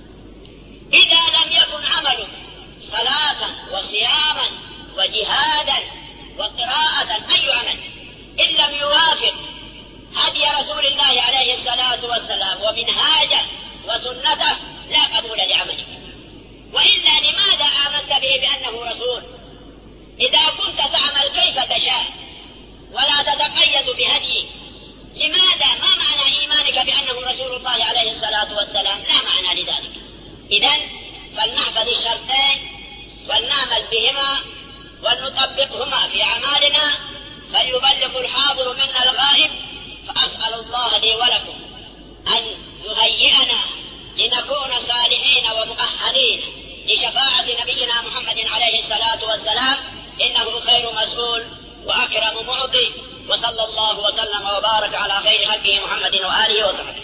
إذا لم يكن عمله صلاة وصياما وجهادا وقراءة أي عمل إن لم يوافق هدي رسول الله عليه الصلاة والسلام ومنهاجه وسنته لا قبول لعمله. وإلا لماذا آمنت به بأنه رسول إذا كنت تعمل كيف تشاء ولا تتقيد بهديه؟ لماذا؟ ما معنى إيمانك بأنه رسول الله عليه الصلاة والسلام؟ لا معنى لذلك. إذن فلنحفظ الشرطين ولنعمل بهما ولنطبقهما في أعمالنا، فليبلغ الحاضر منا الغائب. فأسأل الله لي ولكم أن يهيئنا لنكون صالحين ومؤهلين لشفاعة نبينا محمد عليه الصلاة والسلام، إنه خير مسؤول وأكرم معطي، وصلى الله وسلم وبارك على خير خلقه محمد وآله وصحبه.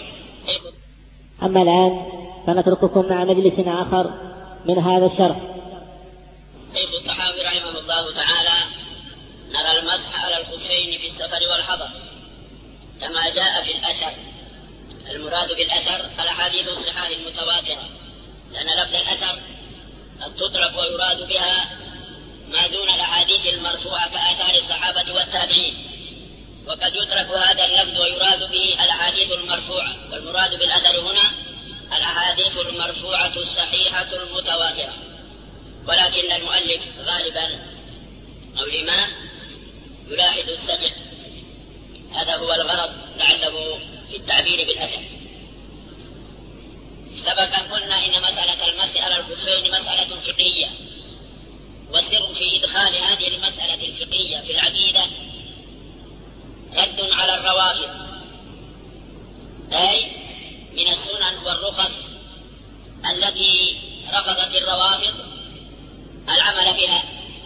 أما الآن فنترككم مع مجلس آخر من هذا الشرح. شيخ الطحاوي رحمه الله تعالى: نرى المسح على الخفين في السفر والحضر كما جاء في الأثر. المراد بالأثر الأحاديث الصحاح المتواترة، لأن لفظ الأثر قد تطلق ويراد بها ما دون الأحاديث المرفوعة كآثار الصحابة والتابعين، وقد يترك هذا اللفظ ويراد به الأحاديث المرفوعة. والمراد بالأثر هنا الأحاديث المرفوعة الصحيحة المتواترة. ولكن المؤلف غالبا أو الإمام يلاحظ السمع، هذا هو الغرض لعله في التعبير بالأثر. سبقا قلنا إن مسألة المسح على الخفين مسألة فقهية، والسر في إدخال هذه المسألة الفقهية في العقيدة رد على الروافض، أي من السنن والرخص التي رفضت الروافض العمل بها،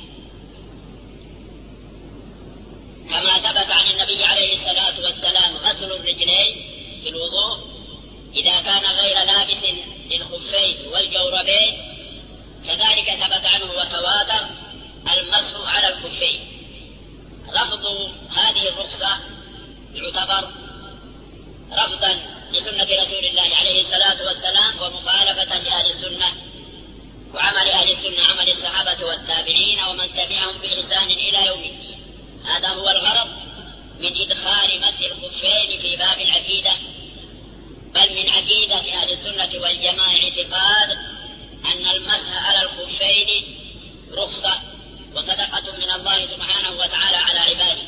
كما ثبت عن النبي عليه الصلاة والسلام غسل الرجلين في الوضوء إذا كان غير لابس للخفين والجوربين، كذلك ثبت عنه وتواتر المسح على الخفين. رفض هذه الرخصة يعتبر رفضا لسنة رسول الله عليه الصلاة والسلام ومخالفة لأهل السنة وعمل أهل السنة عمل الصحابة والتابعين ومن تبعهم بإحسان إلى يوم الدين. هذا هو الغرض من إدخال مسح الخفين في باب العقيدة. بل من عقيدة أهل السنة والجماعة اعتقاد أن المسح على الخفين رخصة وصدقة من الله سبحانه وتعالى على عباده،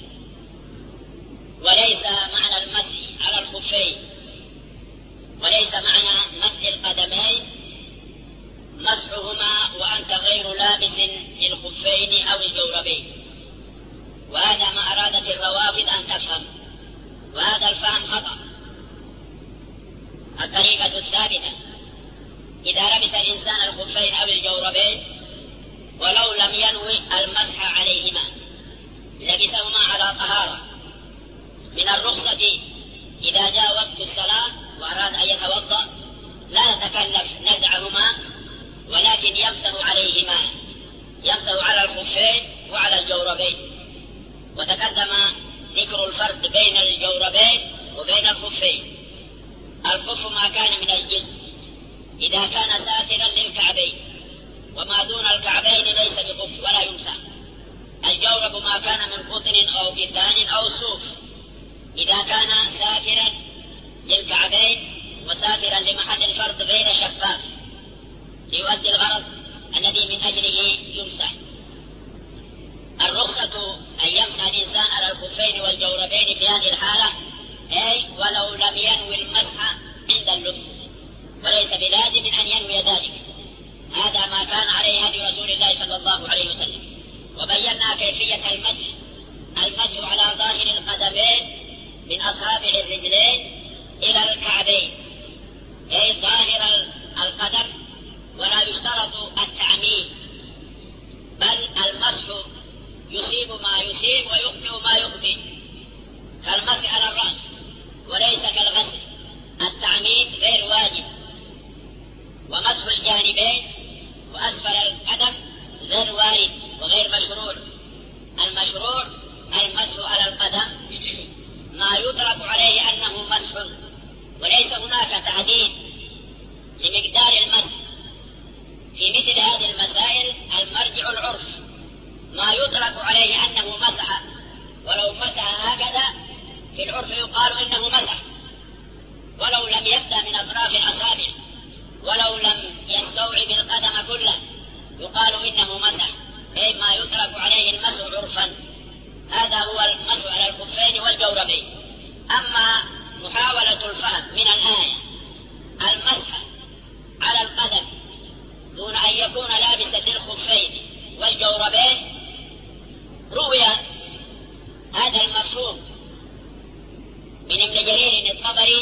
وليس معنى المسح على الخفين وليس معنى مسح القدمين مسحهما وأنت غير لابس للخفين أو الجوربين. وهذا ما أرادت الروافض أن تفهم، وهذا الفهم خطأ. الطريقة الثابتة: إذا لبس الإنسان الخفين أو الجوربين ولو لم ينوي المسح عليهما لبسهما على طهارة. من الرخصة إذا جاء وقت الصلاة وأراد أن يتوضأ لا يتكلف نزعهما ولكن يمسح عليهما يمسح على الخفين وعلى الجوربين. وتقدم ذكر الفرق بين الجوربين وبين الخفين. الخف ما كان من الجلد إذا كان ساترا للكعبين، وما دون الكعبين ليس بخف ولا يمسح. الجورب ما كان من قطن أو كتان أو صوف إذا كان ساترا للكعبين وساترا لمحل الفرد غير شفاف ليؤدي الغرض الذي من أجله يمسح. الرخصة أن يمسح الإنسان على الخفين والجوربين في هذه الحالة، أي ولو لم ينوي المسح عند اللبس، وليس بلازم أن ينوي ذلك. هذا ما كان عليه هدي رسول الله صلى الله عليه وسلم. وبينا كيفية المسح: المسح على ظاهر القدمين من أصابع الرجلين إلى الكعبين، أي ظاهر القدم، ولا يشترط التعميم، بل المسح يصيب ما يصيب ويخطئ ما يخطئ، كالمسح على الرأس وليس كالغسل. التعميم غير واجب. ومسح الجانبين وأسفل القدم غير وارد وغير مشروع. المشروع المسح على القدم ما يطلق عليه أنه مسح، وليس هناك تعديل لمقدار المسح. في مثل هذه المسائل المرجع العرف، ما يطلق عليه أنه مسح، ولو مسح هكذا في العرف يقال إنه مسح، ولو لم يبدأ من أطراف الأصابع، ولو لم يستوعب القدم كله يقال إنه مسح، أي ما يطلق عليه المسح عرفا. هذا هو المسح على الخفين والجوربين. أما محاولة الفهم من الآية المسح على القدم دون أن يكون لابسا الخفين والجوربين، روي هذا المفهوم من ابن جرير الطبري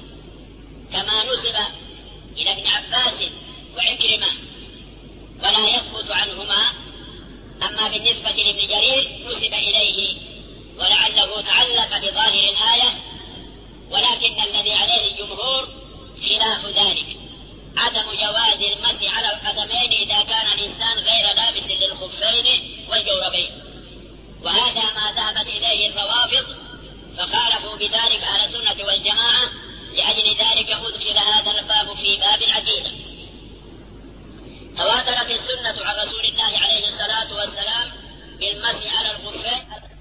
كما نسب إلى ابن عباس وعكرمة، ولا يثبت عنهما. أما بالنسبة لابن جرير نسب إليه، ولعله تعلق بظاهر الآية، ولكن الذي عليه الجمهور خلاف ذلك، عدم جواز المسح على القدمين إذا كان الإنسان غير لابس للخفين والجوربين، وهذا ما ذهبت إليه الروافض، فخالفوا بذلك أهل السنة والجماعة. لأجل ذلك أدخل هذا الباب في باب العقيدة. تواترت السنة عن رسول الله عليه الصلاة والسلام بالمسح على الخفين